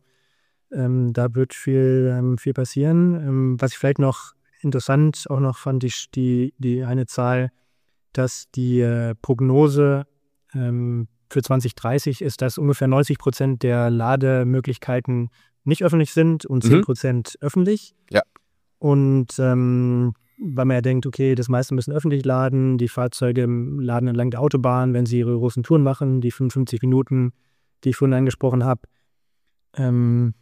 S1: Ähm, da wird viel, ähm, viel passieren. Ähm, was ich vielleicht noch interessant auch noch fand, die, die, die eine Zahl, dass die äh, Prognose ähm, für zwanzig dreißig ist, dass ungefähr neunzig Prozent der Lademöglichkeiten nicht öffentlich sind und zehn Prozent mhm. öffentlich.
S2: Ja.
S1: Und ähm, weil man ja denkt, okay, das meiste müssen öffentlich laden, die Fahrzeuge laden entlang der Autobahn, wenn sie ihre großen Touren machen, die fünfundfünfzig Minuten, die ich vorhin angesprochen habe. Ähm,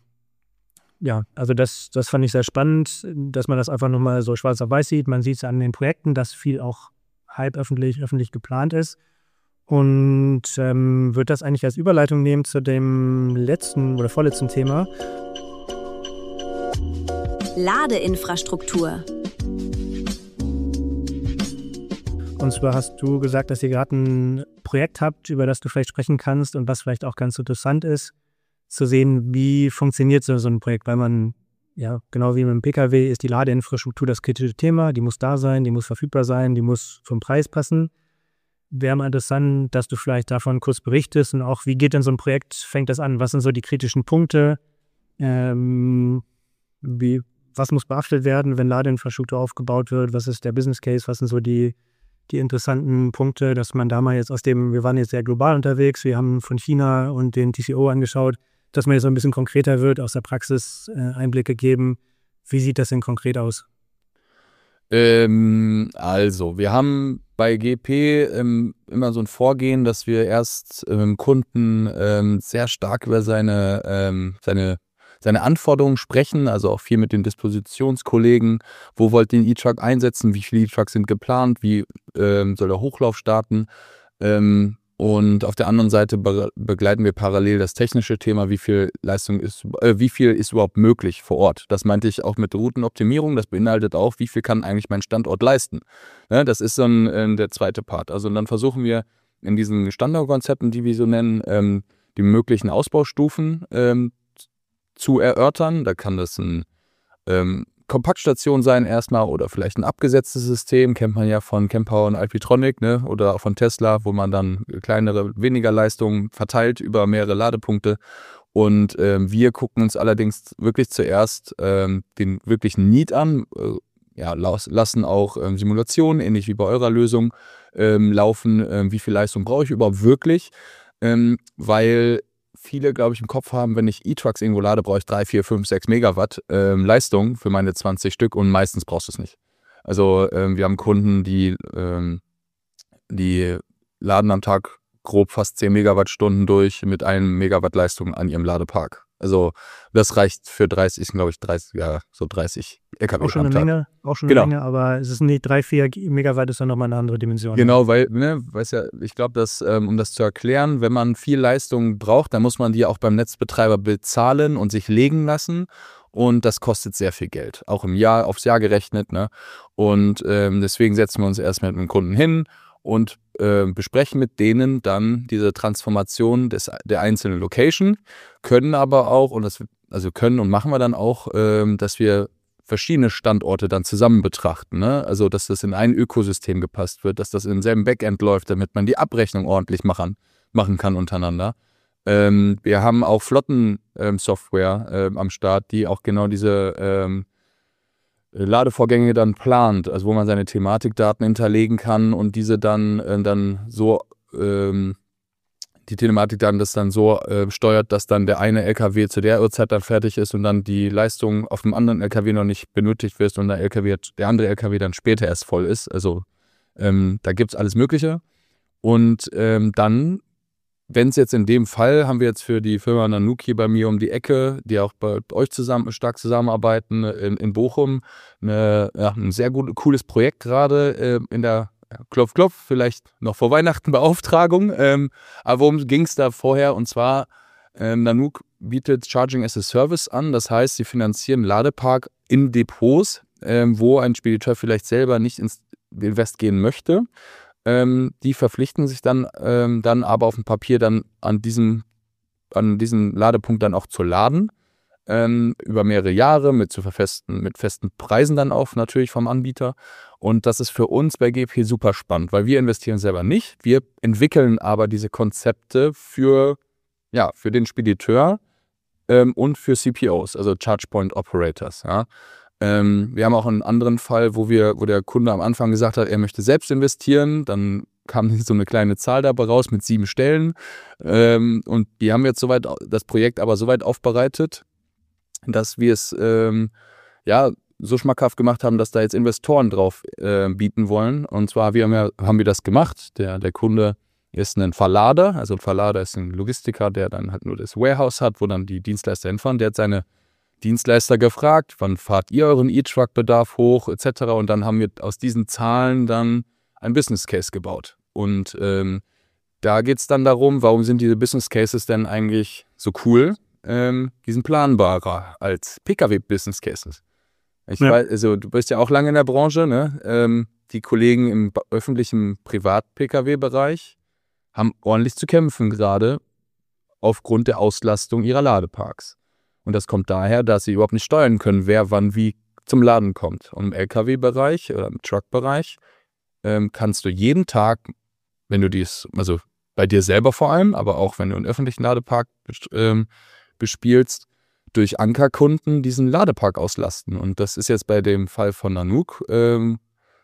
S1: Ja, also das, das fand ich sehr spannend, dass man das einfach nochmal so schwarz auf weiß sieht. Man sieht es an den Projekten, dass viel auch halb öffentlich, öffentlich geplant ist. Und ähm, würde das eigentlich als Überleitung nehmen zu dem letzten oder vorletzten Thema.
S3: Ladeinfrastruktur.
S1: Und zwar hast du gesagt, dass ihr gerade ein Projekt habt, über das du vielleicht sprechen kannst und was vielleicht auch ganz interessant ist, zu sehen, wie funktioniert so, so ein Projekt, weil man, ja, genau wie mit dem Pkw ist die Ladeinfrastruktur das kritische Thema, die muss da sein, die muss verfügbar sein, die muss vom Preis passen. Wäre mal interessant, dass du vielleicht davon kurz berichtest und auch, wie geht denn so ein Projekt, fängt das an, was sind so die kritischen Punkte, ähm, wie, was muss beachtet werden, wenn Ladeinfrastruktur aufgebaut wird, was ist der Business Case, was sind so die, die interessanten Punkte, dass man da mal jetzt aus dem, wir waren jetzt sehr global unterwegs, wir haben von China und den T C O angeschaut, dass man jetzt so ein bisschen konkreter wird, aus der Praxis äh, Einblicke geben. Wie sieht das denn konkret aus?
S2: Ähm, also, wir haben bei G P ähm, immer so ein Vorgehen, dass wir erst mit dem Kunden ähm, sehr stark über seine, ähm, seine, seine Anforderungen sprechen, also auch viel mit den Dispositionskollegen. Wo wollt ihr den E-Truck einsetzen? Wie viele E-Trucks sind geplant? Wie ähm, soll der Hochlauf starten? Ähm, Und auf der anderen Seite be- begleiten wir parallel das technische Thema, wie viel Leistung ist, äh, wie viel ist überhaupt möglich vor Ort. Das meinte ich auch mit Routenoptimierung. Das beinhaltet auch, wie viel kann eigentlich mein Standort leisten. Ne, das ist dann äh, der zweite Part. Also dann versuchen wir in diesen Standardkonzepten, die wir so nennen, ähm, die möglichen Ausbaustufen ähm, zu erörtern. Da kann das ein ähm, Kompaktstation sein erstmal oder vielleicht ein abgesetztes System, kennt man ja von Kempower und Alpitronic, ne? Oder auch von Tesla, wo man dann kleinere, weniger Leistungen verteilt über mehrere Ladepunkte. Und ähm, wir gucken uns allerdings wirklich zuerst ähm, den wirklichen Need an, äh, ja, lassen auch ähm, Simulationen, ähnlich wie bei eurer Lösung, ähm, laufen, ähm, wie viel Leistung brauche ich überhaupt wirklich, ähm, weil viele, glaube ich, im Kopf haben, wenn ich E-Trucks irgendwo lade, brauche ich drei, vier, fünf, sechs Megawatt ähm, Leistung für meine zwanzig Stück und meistens brauchst du es nicht. Also ähm, wir haben Kunden, die, ähm, die laden am Tag grob fast zehn Megawattstunden durch mit einem Megawatt Leistung an ihrem Ladepark. Also das reicht für dreißig, glaube ich, dreißig, ja, so dreißig L K W
S1: Auch schon
S2: am
S1: eine
S2: Tag.
S1: Menge, auch schon
S2: Genau.
S1: eine Menge, aber es ist nicht drei, vier Megawatt, ist dann nochmal eine andere Dimension.
S2: Genau, weil, ne, weiß ja, ich glaube, dass, ähm, um das zu erklären, wenn man viel Leistung braucht, dann muss man die auch beim Netzbetreiber bezahlen und sich legen lassen. Und das kostet sehr viel Geld, auch im Jahr, aufs Jahr gerechnet. Ne? Und ähm, deswegen setzen wir uns erst mit dem Kunden hin und äh, besprechen mit denen dann diese Transformation des, der einzelnen Location, können aber auch, und das also können und machen wir dann auch, ähm, dass wir verschiedene Standorte dann zusammen betrachten. Ne? Also, dass das in ein Ökosystem gepasst wird, dass das im selben Backend läuft, damit man die Abrechnung ordentlich machen, machen kann untereinander. Ähm, wir haben auch Flottensoftware ähm, ähm, am Start, die auch genau diese ähm, Ladevorgänge dann plant, also wo man seine Thematikdaten hinterlegen kann und diese dann, äh, dann so ähm, die Telematik dann das dann so äh, steuert, dass dann der eine L K W zu der Uhrzeit dann fertig ist und dann die Leistung auf dem anderen L K W noch nicht benötigt wird und der, L K W, der andere L K W dann später erst voll ist. Also ähm, da gibt es alles Mögliche. Und ähm, dann, wenn es jetzt in dem Fall, haben wir jetzt für die Firma Nanook hier bei mir um die Ecke, die auch bei euch zusammen, stark zusammenarbeiten, in, in Bochum, eine, ja, ein sehr gut, cooles Projekt gerade äh, in der Ja, klopf, klopf, vielleicht noch vor Weihnachten Beauftragung. Ähm, aber worum ging es da vorher? Und zwar, ähm, Nanook bietet Charging as a Service an. Das heißt, sie finanzieren Ladepark in Depots, ähm, wo ein Spediteur vielleicht selber nicht ins Invest gehen möchte. Ähm, die verpflichten sich dann, ähm, dann aber auf dem Papier dann an diesem, an diesem Ladepunkt dann auch zu laden. Ähm, über mehrere Jahre mit zu festen, mit festen Preisen dann auch natürlich vom Anbieter. Und das ist für uns bei G P super spannend, weil wir investieren selber nicht. Wir entwickeln aber diese Konzepte für, ja, für den Spediteur ähm, und für C P Os, also Charge Point Operators. Ja. Ähm, wir haben auch einen anderen Fall, wo wir, wo der Kunde am Anfang gesagt hat, er möchte selbst investieren. Dann kam so eine kleine Zahl dabei raus mit sieben Stellen. Ähm, und die haben jetzt soweit das Projekt aber soweit aufbereitet, dass wir es ähm, ja so schmackhaft gemacht haben, dass da jetzt Investoren drauf äh, bieten wollen. Und zwar wir haben, ja, haben wir das gemacht. Der, der Kunde ist ein Verlader, also ein Verlader ist ein Logistiker, der dann halt nur das Warehouse hat, wo dann die Dienstleister hinfahren. Der hat seine Dienstleister gefragt, wann fahrt ihr euren E-Truck-Bedarf hoch et cetera. Und dann haben wir aus diesen Zahlen dann ein Business Case gebaut. Und ähm, da geht es dann darum, warum sind diese Business Cases denn eigentlich so cool? Ähm, die sind planbarer als P K W-Business Cases. Ich
S1: Ja.
S2: weiß, also du bist ja auch lange in der Branche, ne? Ähm, die Kollegen im ba- öffentlichen Privat-P K W-Bereich haben ordentlich zu kämpfen, gerade aufgrund der Auslastung ihrer Ladeparks. Und das kommt daher, dass sie überhaupt nicht steuern können, wer wann wie zum Laden kommt. Und im L K W-Bereich oder im Truck-Bereich ähm, kannst du jeden Tag, wenn du dies, also bei dir selber vor allem, aber auch wenn du einen öffentlichen Ladepark ähm, bespielst, durch Ankerkunden diesen Ladepark auslasten. Und das ist jetzt bei dem Fall von Nanook, ähm,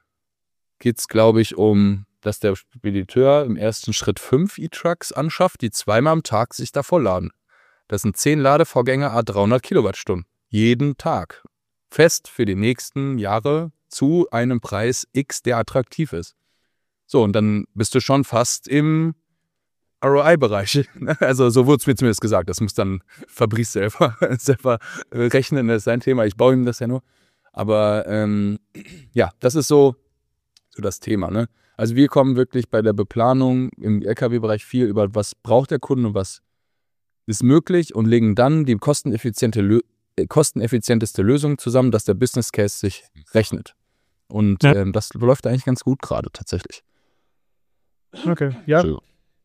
S2: geht es, glaube ich, um, dass der Spediteur im ersten Schritt fünf E-Trucks anschafft, die zweimal am Tag sich da vollladen. Das sind zehn Ladevorgänge à dreihundert Kilowattstunden. Jeden Tag. Fest für die nächsten Jahre zu einem Preis X, der attraktiv ist. So, und dann bist du schon fast im R O I-Bereich. Also so wurde es mir zumindest gesagt. Das muss dann Fabrice selber, selber rechnen, das ist sein Thema. Ich baue ihm das ja nur. Aber ähm, ja, das ist so, so das Thema. Ne? Also wir kommen wirklich bei der Beplanung im L K W-Bereich viel über, was braucht der Kunde und was ist möglich und legen dann die kosteneffiziente, äh, kosteneffizienteste Lösung zusammen, dass der Business Case sich rechnet. Und ja. ähm, das läuft eigentlich ganz gut gerade tatsächlich.
S1: Okay, ja. So.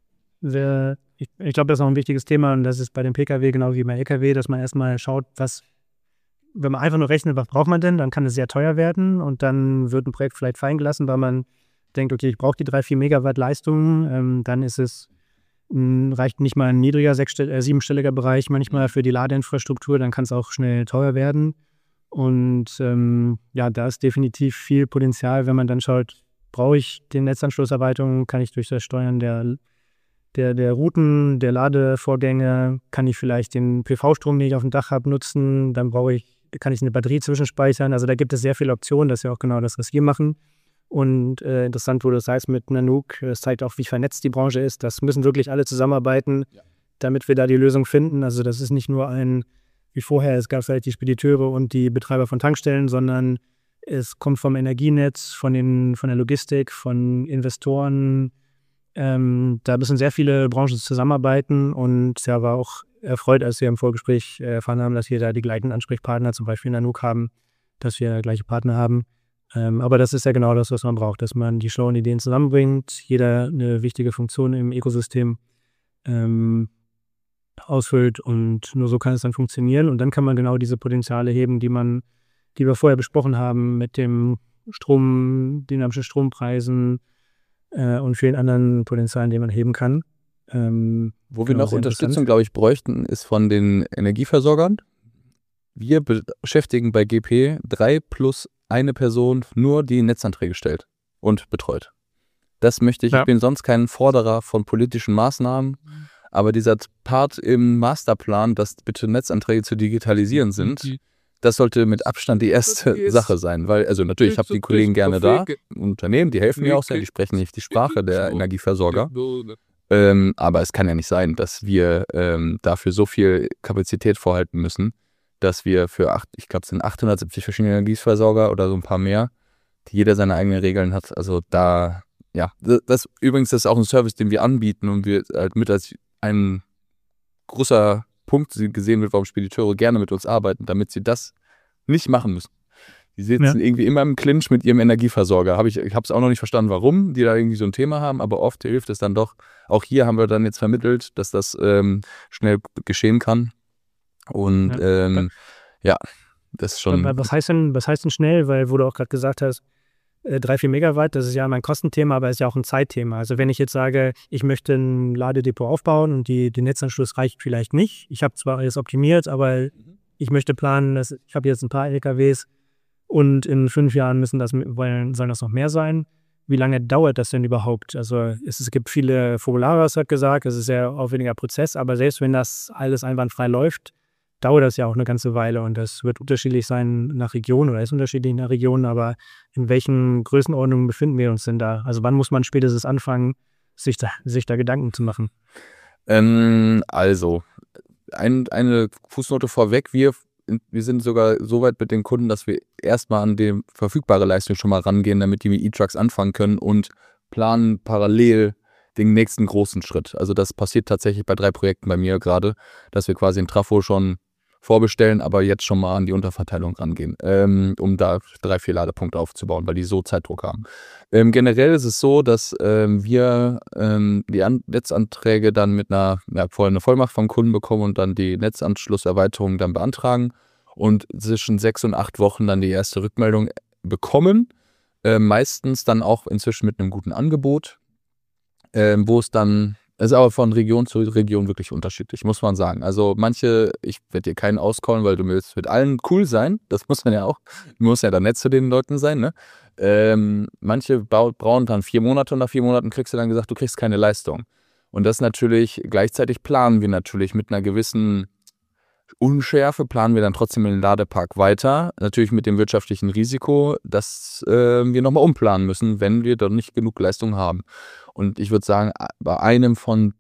S1: Sehr, ich ich glaube, das ist auch ein wichtiges Thema und das ist bei dem P K W genau wie beim L K W, dass man erstmal schaut, was, wenn man einfach nur rechnet, was braucht man denn, dann kann es sehr teuer werden und dann wird ein Projekt vielleicht fallen gelassen, weil man denkt, okay, ich brauche die drei, vier Megawatt Leistung, ähm, dann ist es, mh, reicht nicht mal ein niedriger, sechsstell- äh, siebenstelliger Bereich manchmal für die Ladeinfrastruktur, dann kann es auch schnell teuer werden und ähm, ja, da ist definitiv viel Potenzial, wenn man dann schaut, brauche ich die Netzanschlusserweiterung, kann ich durch das Steuern der Der, der Routen, der Ladevorgänge, kann ich vielleicht den P V-Strom, den ich auf dem Dach habe, nutzen. Dann brauche ich, kann ich eine Batterie zwischenspeichern. Also da gibt es sehr viele Optionen. Das ist ja auch genau das, was wir machen. Und äh, interessant, wo du das heißt mit Nanook, es zeigt auch, wie vernetzt die Branche ist. Das müssen wirklich alle zusammenarbeiten, ja. damit wir da die Lösung finden. Also das ist nicht nur ein, wie vorher, es gab vielleicht die Spediteure und die Betreiber von Tankstellen, sondern es kommt vom Energienetz, von, den, von der Logistik, von Investoren. Ähm, da müssen sehr viele Branchen zusammenarbeiten und ja, war auch erfreut, als wir im Vorgespräch erfahren haben, dass wir da die gleichen Ansprechpartner, zum Beispiel in Nanook haben, dass wir gleiche Partner haben. Ähm, aber das ist ja genau das, was man braucht, dass man die schlauen Ideen zusammenbringt, jeder eine wichtige Funktion im Ökosystem ähm, ausfüllt und nur so kann es dann funktionieren und dann kann man genau diese Potenziale heben, die man, die wir vorher besprochen haben mit dem Strom, dynamischen Strompreisen, und vielen anderen Potenzialen, die man heben kann. Ähm,
S2: Wo wir noch Unterstützung, glaube ich, bräuchten, ist von den Energieversorgern. Wir beschäftigen bei G P drei plus eine Person nur, die Netzanträge stellt und betreut. Das möchte ich, ja. Ich bin sonst kein Forderer von politischen Maßnahmen, aber dieser Part im Masterplan, dass bitte Netzanträge zu digitalisieren sind, mhm. Das sollte mit Abstand die erste Sache sein, weil, also natürlich, ich habe die Kollegen gerne da, Unternehmen, die helfen mir auch sehr, die sprechen nicht die Sprache der Energieversorger, ähm, aber es kann ja nicht sein, dass wir ähm, dafür so viel Kapazität vorhalten müssen, dass wir für, acht, ich glaube, es sind achthundertsiebzig verschiedene Energieversorger oder so ein paar mehr, die jeder seine eigenen Regeln hat, also da, ja, das, das übrigens das ist auch ein Service, den wir anbieten und wir halt mit als ein großer Punkt gesehen wird, warum Spediteure gerne mit uns arbeiten, damit sie das nicht machen müssen. Die sitzen ja. irgendwie immer im Clinch mit ihrem Energieversorger. Hab ich ich habe es auch noch nicht verstanden, warum die da irgendwie so ein Thema haben, aber oft hilft es dann doch. Auch hier haben wir dann jetzt vermittelt, dass das ähm, schnell geschehen kann. Und ja, ähm, ja das ist schon...
S1: Was heißt denn, was heißt denn schnell? Weil, wo du auch gerade gesagt hast, drei, vier Megawatt, das ist ja mein Kostenthema, aber ist ja auch ein Zeitthema. Also wenn ich jetzt sage, ich möchte ein Ladedepot aufbauen und die, der Netzanschluss reicht vielleicht nicht. Ich habe zwar alles optimiert, aber ich möchte planen, dass ich habe jetzt ein paar L K Ws und in fünf Jahren müssen das, wollen, sollen das noch mehr sein. Wie lange dauert das denn überhaupt? Also es, es gibt viele Formulare, das hat gesagt, es ist ein sehr aufwendiger Prozess, aber selbst wenn das alles einwandfrei läuft, dauert das ja auch eine ganze Weile und das wird unterschiedlich sein nach Region oder ist unterschiedlich nach Region, aber in welchen Größenordnungen befinden wir uns denn da? Also wann muss man spätestens anfangen, sich da, sich da Gedanken zu machen?
S2: Ähm, also, ein, eine Fußnote vorweg, wir, wir sind sogar so weit mit den Kunden, dass wir erstmal an die verfügbare Leistung schon mal rangehen, damit die mit E-Trucks anfangen können und planen parallel den nächsten großen Schritt. Also das passiert tatsächlich bei drei Projekten bei mir gerade, dass wir quasi ein Trafo schon vorbestellen, aber jetzt schon mal an die Unterverteilung rangehen, ähm, um da drei, vier Ladepunkte aufzubauen, weil die so Zeitdruck haben. Ähm, generell ist es so, dass ähm, wir ähm, die An- Netzanträge dann mit einer, ja, vorher eine Vollmacht vom Kunden bekommen und dann die Netzanschlusserweiterung dann beantragen und zwischen sechs und acht Wochen dann die erste Rückmeldung bekommen, äh, meistens dann auch inzwischen mit einem guten Angebot, äh, wo es dann Es ist aber von Region zu Region wirklich unterschiedlich, muss man sagen. Also manche, ich werde dir keinen auscallen, weil du willst mit allen cool sein. Das muss man ja auch. Du musst ja dann nett zu den Leuten sein, ne? Ähm, manche bau- brauchen dann vier Monate und nach vier Monaten kriegst du dann gesagt, du kriegst keine Leistung. Und das natürlich, gleichzeitig planen wir natürlich mit einer gewissen Unschärfe planen wir dann trotzdem in den Ladepark weiter. Natürlich mit dem wirtschaftlichen Risiko, dass äh, wir nochmal umplanen müssen, wenn wir dort nicht genug Leistung haben. Und ich würde sagen, bei einem von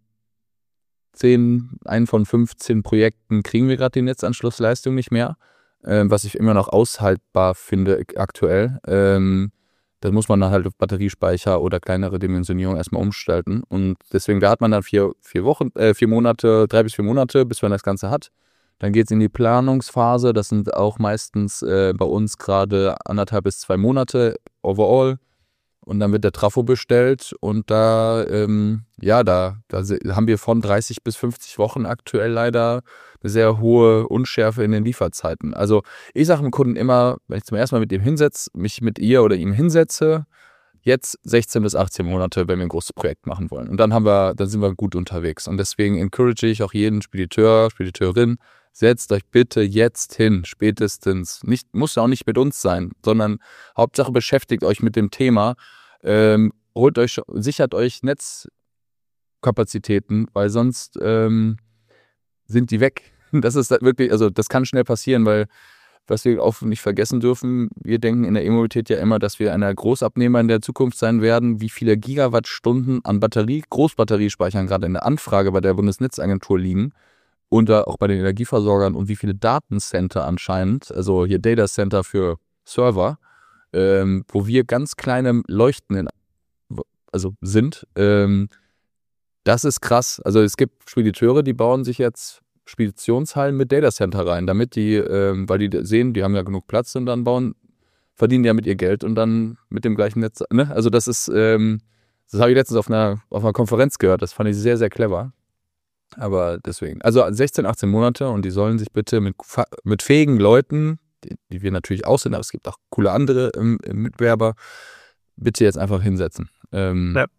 S2: zehn, einen von fünfzehn Projekten kriegen wir gerade die Netzanschlussleistung nicht mehr, äh, was ich immer noch aushaltbar finde aktuell. Ähm, da muss man dann halt auf Batteriespeicher oder kleinere Dimensionierung erstmal umgestalten. Und deswegen, da hat man dann vier, vier Wochen, äh, vier Monate, drei bis vier Monate, bis man das Ganze hat. Dann geht es in die Planungsphase. Das sind auch meistens äh, bei uns gerade anderthalb bis zwei Monate overall. Und dann wird der Trafo bestellt und da, ähm, ja, da, da haben wir von dreißig bis fünfzig Wochen aktuell leider eine sehr hohe Unschärfe in den Lieferzeiten. Also ich sage dem Kunden immer, wenn ich zum ersten Mal mit ihm hinsetze, mich mit ihr oder ihm hinsetze, jetzt sechzehn bis achtzehn Monate, wenn wir ein großes Projekt machen wollen. Und dann haben wir, dann sind wir gut unterwegs. Und deswegen encourage ich auch jeden Spediteur, Spediteurin, setzt euch bitte jetzt hin, spätestens. Nicht, muss auch nicht mit uns sein, sondern Hauptsache beschäftigt euch mit dem Thema. Ähm, holt euch, sichert euch Netzkapazitäten, weil sonst ähm, sind die weg. Das ist wirklich, also das kann schnell passieren, weil was wir auch nicht vergessen dürfen, wir denken in der E-Mobilität ja immer, dass wir einer Großabnehmer in der Zukunft sein werden, wie viele Gigawattstunden an Batterie, Großbatteriespeichern gerade in der Anfrage bei der Bundesnetzagentur liegen und auch bei den Energieversorgern und wie viele Datencenter anscheinend, also hier Datacenter für Server, Ähm, wo wir ganz kleine Leuchten in, also sind. Ähm, das ist krass. Also es gibt Spediteure, die bauen sich jetzt Speditionshallen mit Datacenter rein, damit die, ähm, weil die sehen, die haben ja genug Platz und dann bauen, verdienen ja mit ihr Geld und dann mit dem gleichen Netz. Ne? Also das ist, ähm, das habe ich letztens auf einer, auf einer Konferenz gehört. Das fand ich sehr, sehr clever. Aber deswegen, also sechzehn, achtzehn Monate und die sollen sich bitte mit, mit fähigen Leuten, Die, die wir natürlich auch sind, aber es gibt auch coole andere ähm, Mitbewerber, bitte jetzt einfach hinsetzen, ähm, ja.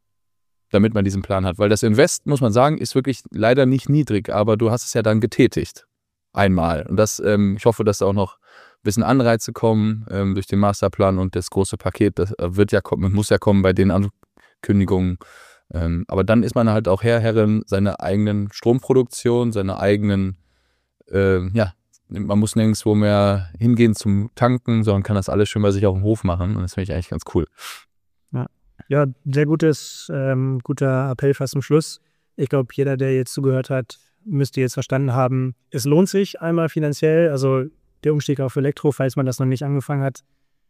S2: damit man diesen Plan hat. Weil das Invest, muss man sagen, ist wirklich leider nicht niedrig, aber du hast es ja dann getätigt. Einmal. Und das, ähm, ich hoffe, dass da auch noch ein bisschen Anreize kommen ähm, durch den Masterplan und das große Paket. Das wird ja kommen, muss ja kommen bei den Ankündigungen. Ähm, aber dann ist man halt auch Herr, Herrin seiner eigenen Stromproduktion, seiner eigenen, äh, ja, man muss nirgendwo mehr hingehen zum Tanken, sondern kann das alles schön bei sich auf dem Hof machen. Und das finde ich eigentlich ganz cool.
S1: Ja, ja, sehr gutes, ähm, guter Appell fast zum Schluss. Ich glaube, jeder, der jetzt zugehört hat, müsste jetzt verstanden haben, es lohnt sich einmal finanziell, also der Umstieg auf Elektro, falls man das noch nicht angefangen hat,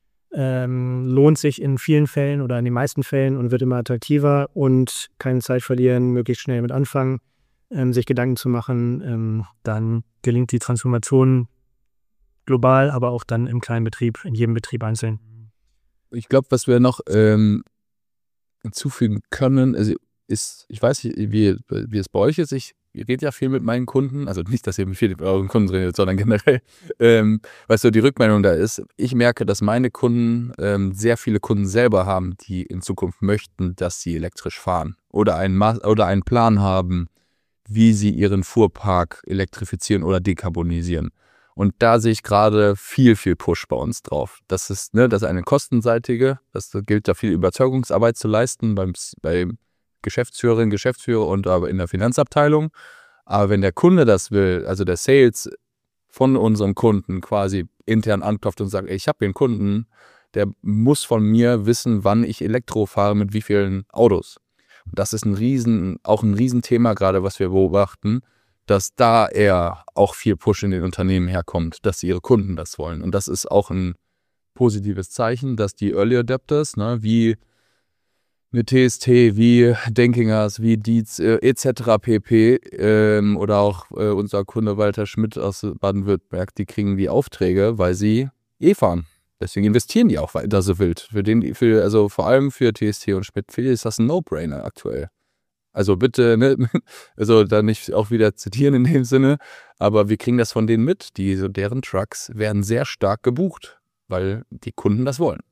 S1: ähm, lohnt sich in vielen Fällen oder in den meisten Fällen und wird immer attraktiver und keine Zeit verlieren, möglichst schnell mit anfangen. Ähm, sich Gedanken zu machen, ähm, dann gelingt die Transformation global, aber auch dann im kleinen Betrieb, in jedem Betrieb einzeln.
S2: Ich glaube, was wir noch ähm, hinzufügen können, also ist, ich weiß nicht, wie, wie es bei euch ist, ich rede ja viel mit meinen Kunden, also nicht, dass ihr mit vielen euren Kunden redet, sondern generell, ähm, was so die Rückmeldung da ist. Ich merke, dass meine Kunden ähm, sehr viele Kunden selber haben, die in Zukunft möchten, dass sie elektrisch fahren oder einen, Ma- oder einen Plan haben, wie sie ihren Fuhrpark elektrifizieren oder dekarbonisieren. Und da sehe ich gerade viel, viel Push bei uns drauf. Das ist, ne, das ist eine kostenseitige, das gilt da viel Überzeugungsarbeit zu leisten beim, bei Geschäftsführerinnen, Geschäftsführer und aber in der Finanzabteilung. Aber wenn der Kunde das will, also der Sales von unserem Kunden quasi intern anklopft und sagt, ey, ich habe hier einen Kunden, der muss von mir wissen, wann ich Elektro fahre, mit wie vielen Autos. Das ist ein riesen, auch ein Riesenthema gerade, was wir beobachten, dass da eher auch viel Push in den Unternehmen herkommt, dass ihre Kunden das wollen. Und das ist auch ein positives Zeichen, dass die Early Adapters, ne, wie eine T S T, wie Denkingers, wie Dietz äh, et cetera pp. Ähm, oder auch äh, unser Kunde Walter Schmidt aus Baden-Württemberg, die kriegen die Aufträge, weil sie eh fahren. Deswegen investieren die auch weiter so wild. Für den, für, also vor allem für T S T und Schmidt, für die ist das ein No-Brainer aktuell. Also bitte, ne, also da nicht auch wieder zitieren in dem Sinne, aber wir kriegen das von denen mit. Die, so deren Trucks werden sehr stark gebucht, weil die Kunden das wollen.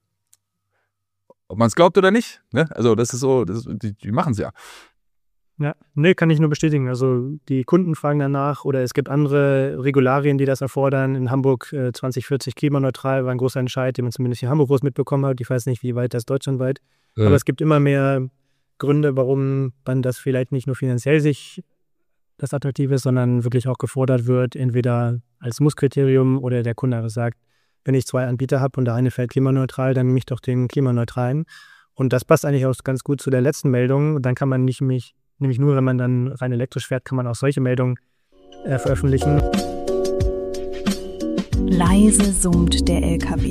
S2: Ob man es glaubt oder nicht, ne? Also das ist so, das, die, die machen es ja.
S1: Ja, nee, kann ich nur bestätigen. Also die Kunden fragen danach oder es gibt andere Regularien, die das erfordern. In Hamburg äh, zwanzig vierzig klimaneutral war ein großer Entscheid, den man zumindest hier in Hamburg groß mitbekommen hat. Ich weiß nicht, wie weit das deutschlandweit. Ja. Aber es gibt immer mehr Gründe, warum man das vielleicht nicht nur finanziell sich das attraktiv ist, sondern wirklich auch gefordert wird, entweder als Musskriterium oder der Kunde sagt, wenn ich zwei Anbieter habe und der eine fährt klimaneutral, dann nehme ich doch den klimaneutralen. Und das passt eigentlich auch ganz gut zu der letzten Meldung. Dann kann man nicht mich, nämlich nur, wenn man dann rein elektrisch fährt, kann man auch solche Meldungen äh, veröffentlichen.
S3: Leise summt der L K W.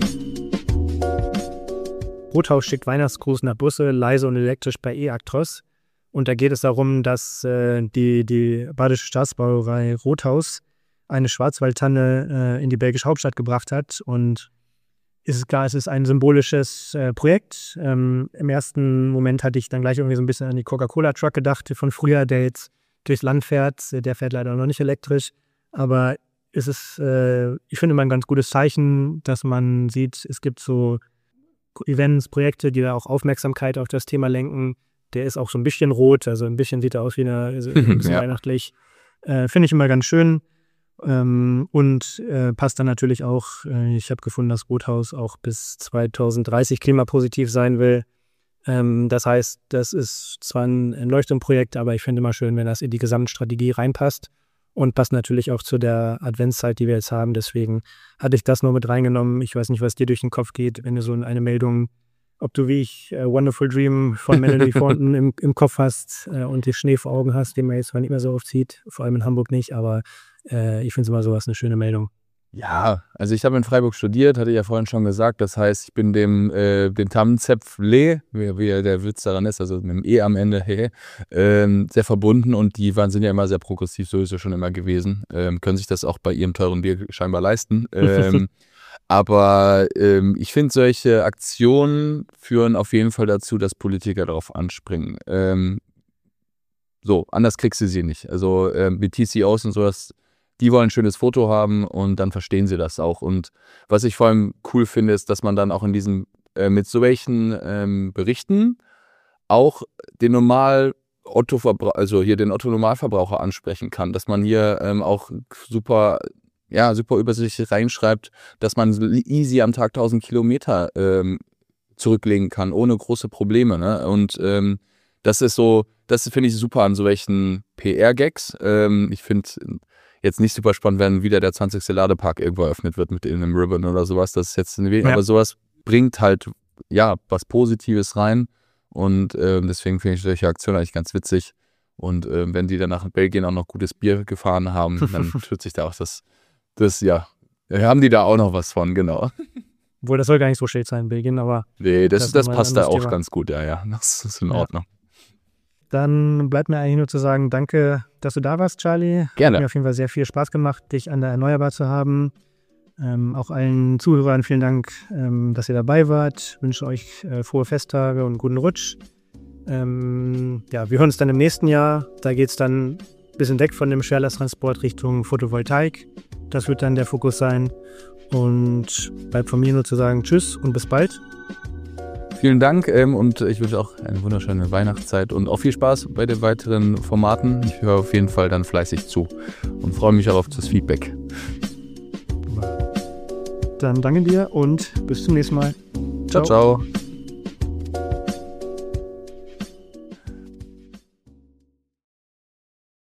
S1: Rothaus schickt Weihnachtsgruß nach Busse, leise und elektrisch bei e-Actros. Und da geht es darum, dass äh, die, die Badische Staatsbrauerei Rothaus eine Schwarzwaldtanne äh, in die belgische Hauptstadt gebracht hat. Und es ist klar, es ist ein symbolisches äh, Projekt. Ähm, Im ersten Moment hatte ich dann gleich irgendwie so ein bisschen an die Coca-Cola-Truck gedacht von früher, der jetzt durchs Land fährt. Der fährt leider noch nicht elektrisch. Aber es ist, äh, ich finde, immer ein ganz gutes Zeichen, dass man sieht, es gibt so Events, Projekte, die da auch Aufmerksamkeit auf das Thema lenken. Der ist auch so ein bisschen rot, also ein bisschen sieht er aus wie eine, also ein bisschen ja. weihnachtlich. Äh, finde ich immer ganz schön. Ähm, und äh, passt dann natürlich auch, äh, ich habe gefunden, dass Rothaus auch bis zwanzig dreißig klimapositiv sein will. Ähm, das heißt, das ist zwar ein, ein Leuchtturmprojekt, aber ich finde immer schön, wenn das in die Gesamtstrategie reinpasst und passt natürlich auch zu der Adventszeit, die wir jetzt haben. Deswegen hatte ich das nur mit reingenommen. Ich weiß nicht, was dir durch den Kopf geht, wenn du so eine Meldung, ob du wie ich äh, Wonderful Dream von Melody Thornton im, im Kopf hast äh, und den Schnee vor Augen hast, den man jetzt zwar nicht mehr so oft sieht, vor allem in Hamburg nicht, aber Äh, ich finde es immer sowas eine schöne Meldung.
S2: Ja, also ich habe in Freiburg studiert, hatte ich ja vorhin schon gesagt. Das heißt, ich bin dem, äh, dem Tamzepfle, wie, wie der Witz daran ist, also mit dem E am Ende, hey, ähm, sehr verbunden und die waren, sind ja immer sehr progressiv, sowieso schon immer gewesen. Ähm, können sich das auch bei ihrem teuren Bier scheinbar leisten. Ähm, aber ähm, ich finde, solche Aktionen führen auf jeden Fall dazu, dass Politiker darauf anspringen. Ähm, so, anders kriegst du sie nicht. Also ähm, mit T C Os und sowas, die wollen ein schönes Foto haben und dann verstehen sie das auch. Und was ich vor allem cool finde, ist, dass man dann auch in diesen, äh, mit solchen ähm, Berichten auch den normal Otto, also hier den Otto-Normalverbraucher ansprechen kann, dass man hier ähm, auch super, ja, super übersichtlich reinschreibt, dass man easy am Tag tausend Kilometer ähm, zurücklegen kann, ohne große Probleme. Ne? Und ähm, das ist so, das finde ich super an so welchen P R-Gags. Ähm, ich finde jetzt nicht super spannend, wenn wieder der zwanzigste Ladepark irgendwo eröffnet wird mit einem Ribbon oder sowas. Das ist jetzt ja. Aber sowas bringt halt ja was Positives rein und äh, deswegen finde ich solche Aktionen eigentlich ganz witzig. Und äh, wenn die dann nach Belgien auch noch gutes Bier gefahren haben, dann tut sich da auch das, das ja, haben die da auch noch was von, genau.
S1: Obwohl, das soll gar nicht so schlecht sein in Belgien, aber
S2: nee, das, das, das passt da auch Thema. Ganz gut, ja, ja, das ist in Ordnung. Ja.
S1: Dann bleibt mir eigentlich nur zu sagen, danke, dass du da warst, Charlie.
S2: Gerne.
S1: Hat mir auf jeden Fall sehr viel Spaß gemacht, dich an der Erneuerbar zu haben. Ähm, auch allen Zuhörern vielen Dank, ähm, dass ihr dabei wart. Ich wünsche euch äh, frohe Festtage und guten Rutsch. Ähm, ja, wir hören uns dann im nächsten Jahr. Da geht es dann ein bisschen weg von dem Schwerlasttransport Richtung Photovoltaik. Das wird dann der Fokus sein. Und bleibt von mir nur zu sagen, tschüss und bis bald.
S2: Vielen Dank ähm, und ich wünsche auch eine wunderschöne Weihnachtszeit und auch viel Spaß bei den weiteren Formaten. Ich höre auf jeden Fall dann fleißig zu und freue mich auch auf das Feedback.
S1: Dann danke dir und bis zum nächsten Mal.
S2: Ciao, ciao. ciao.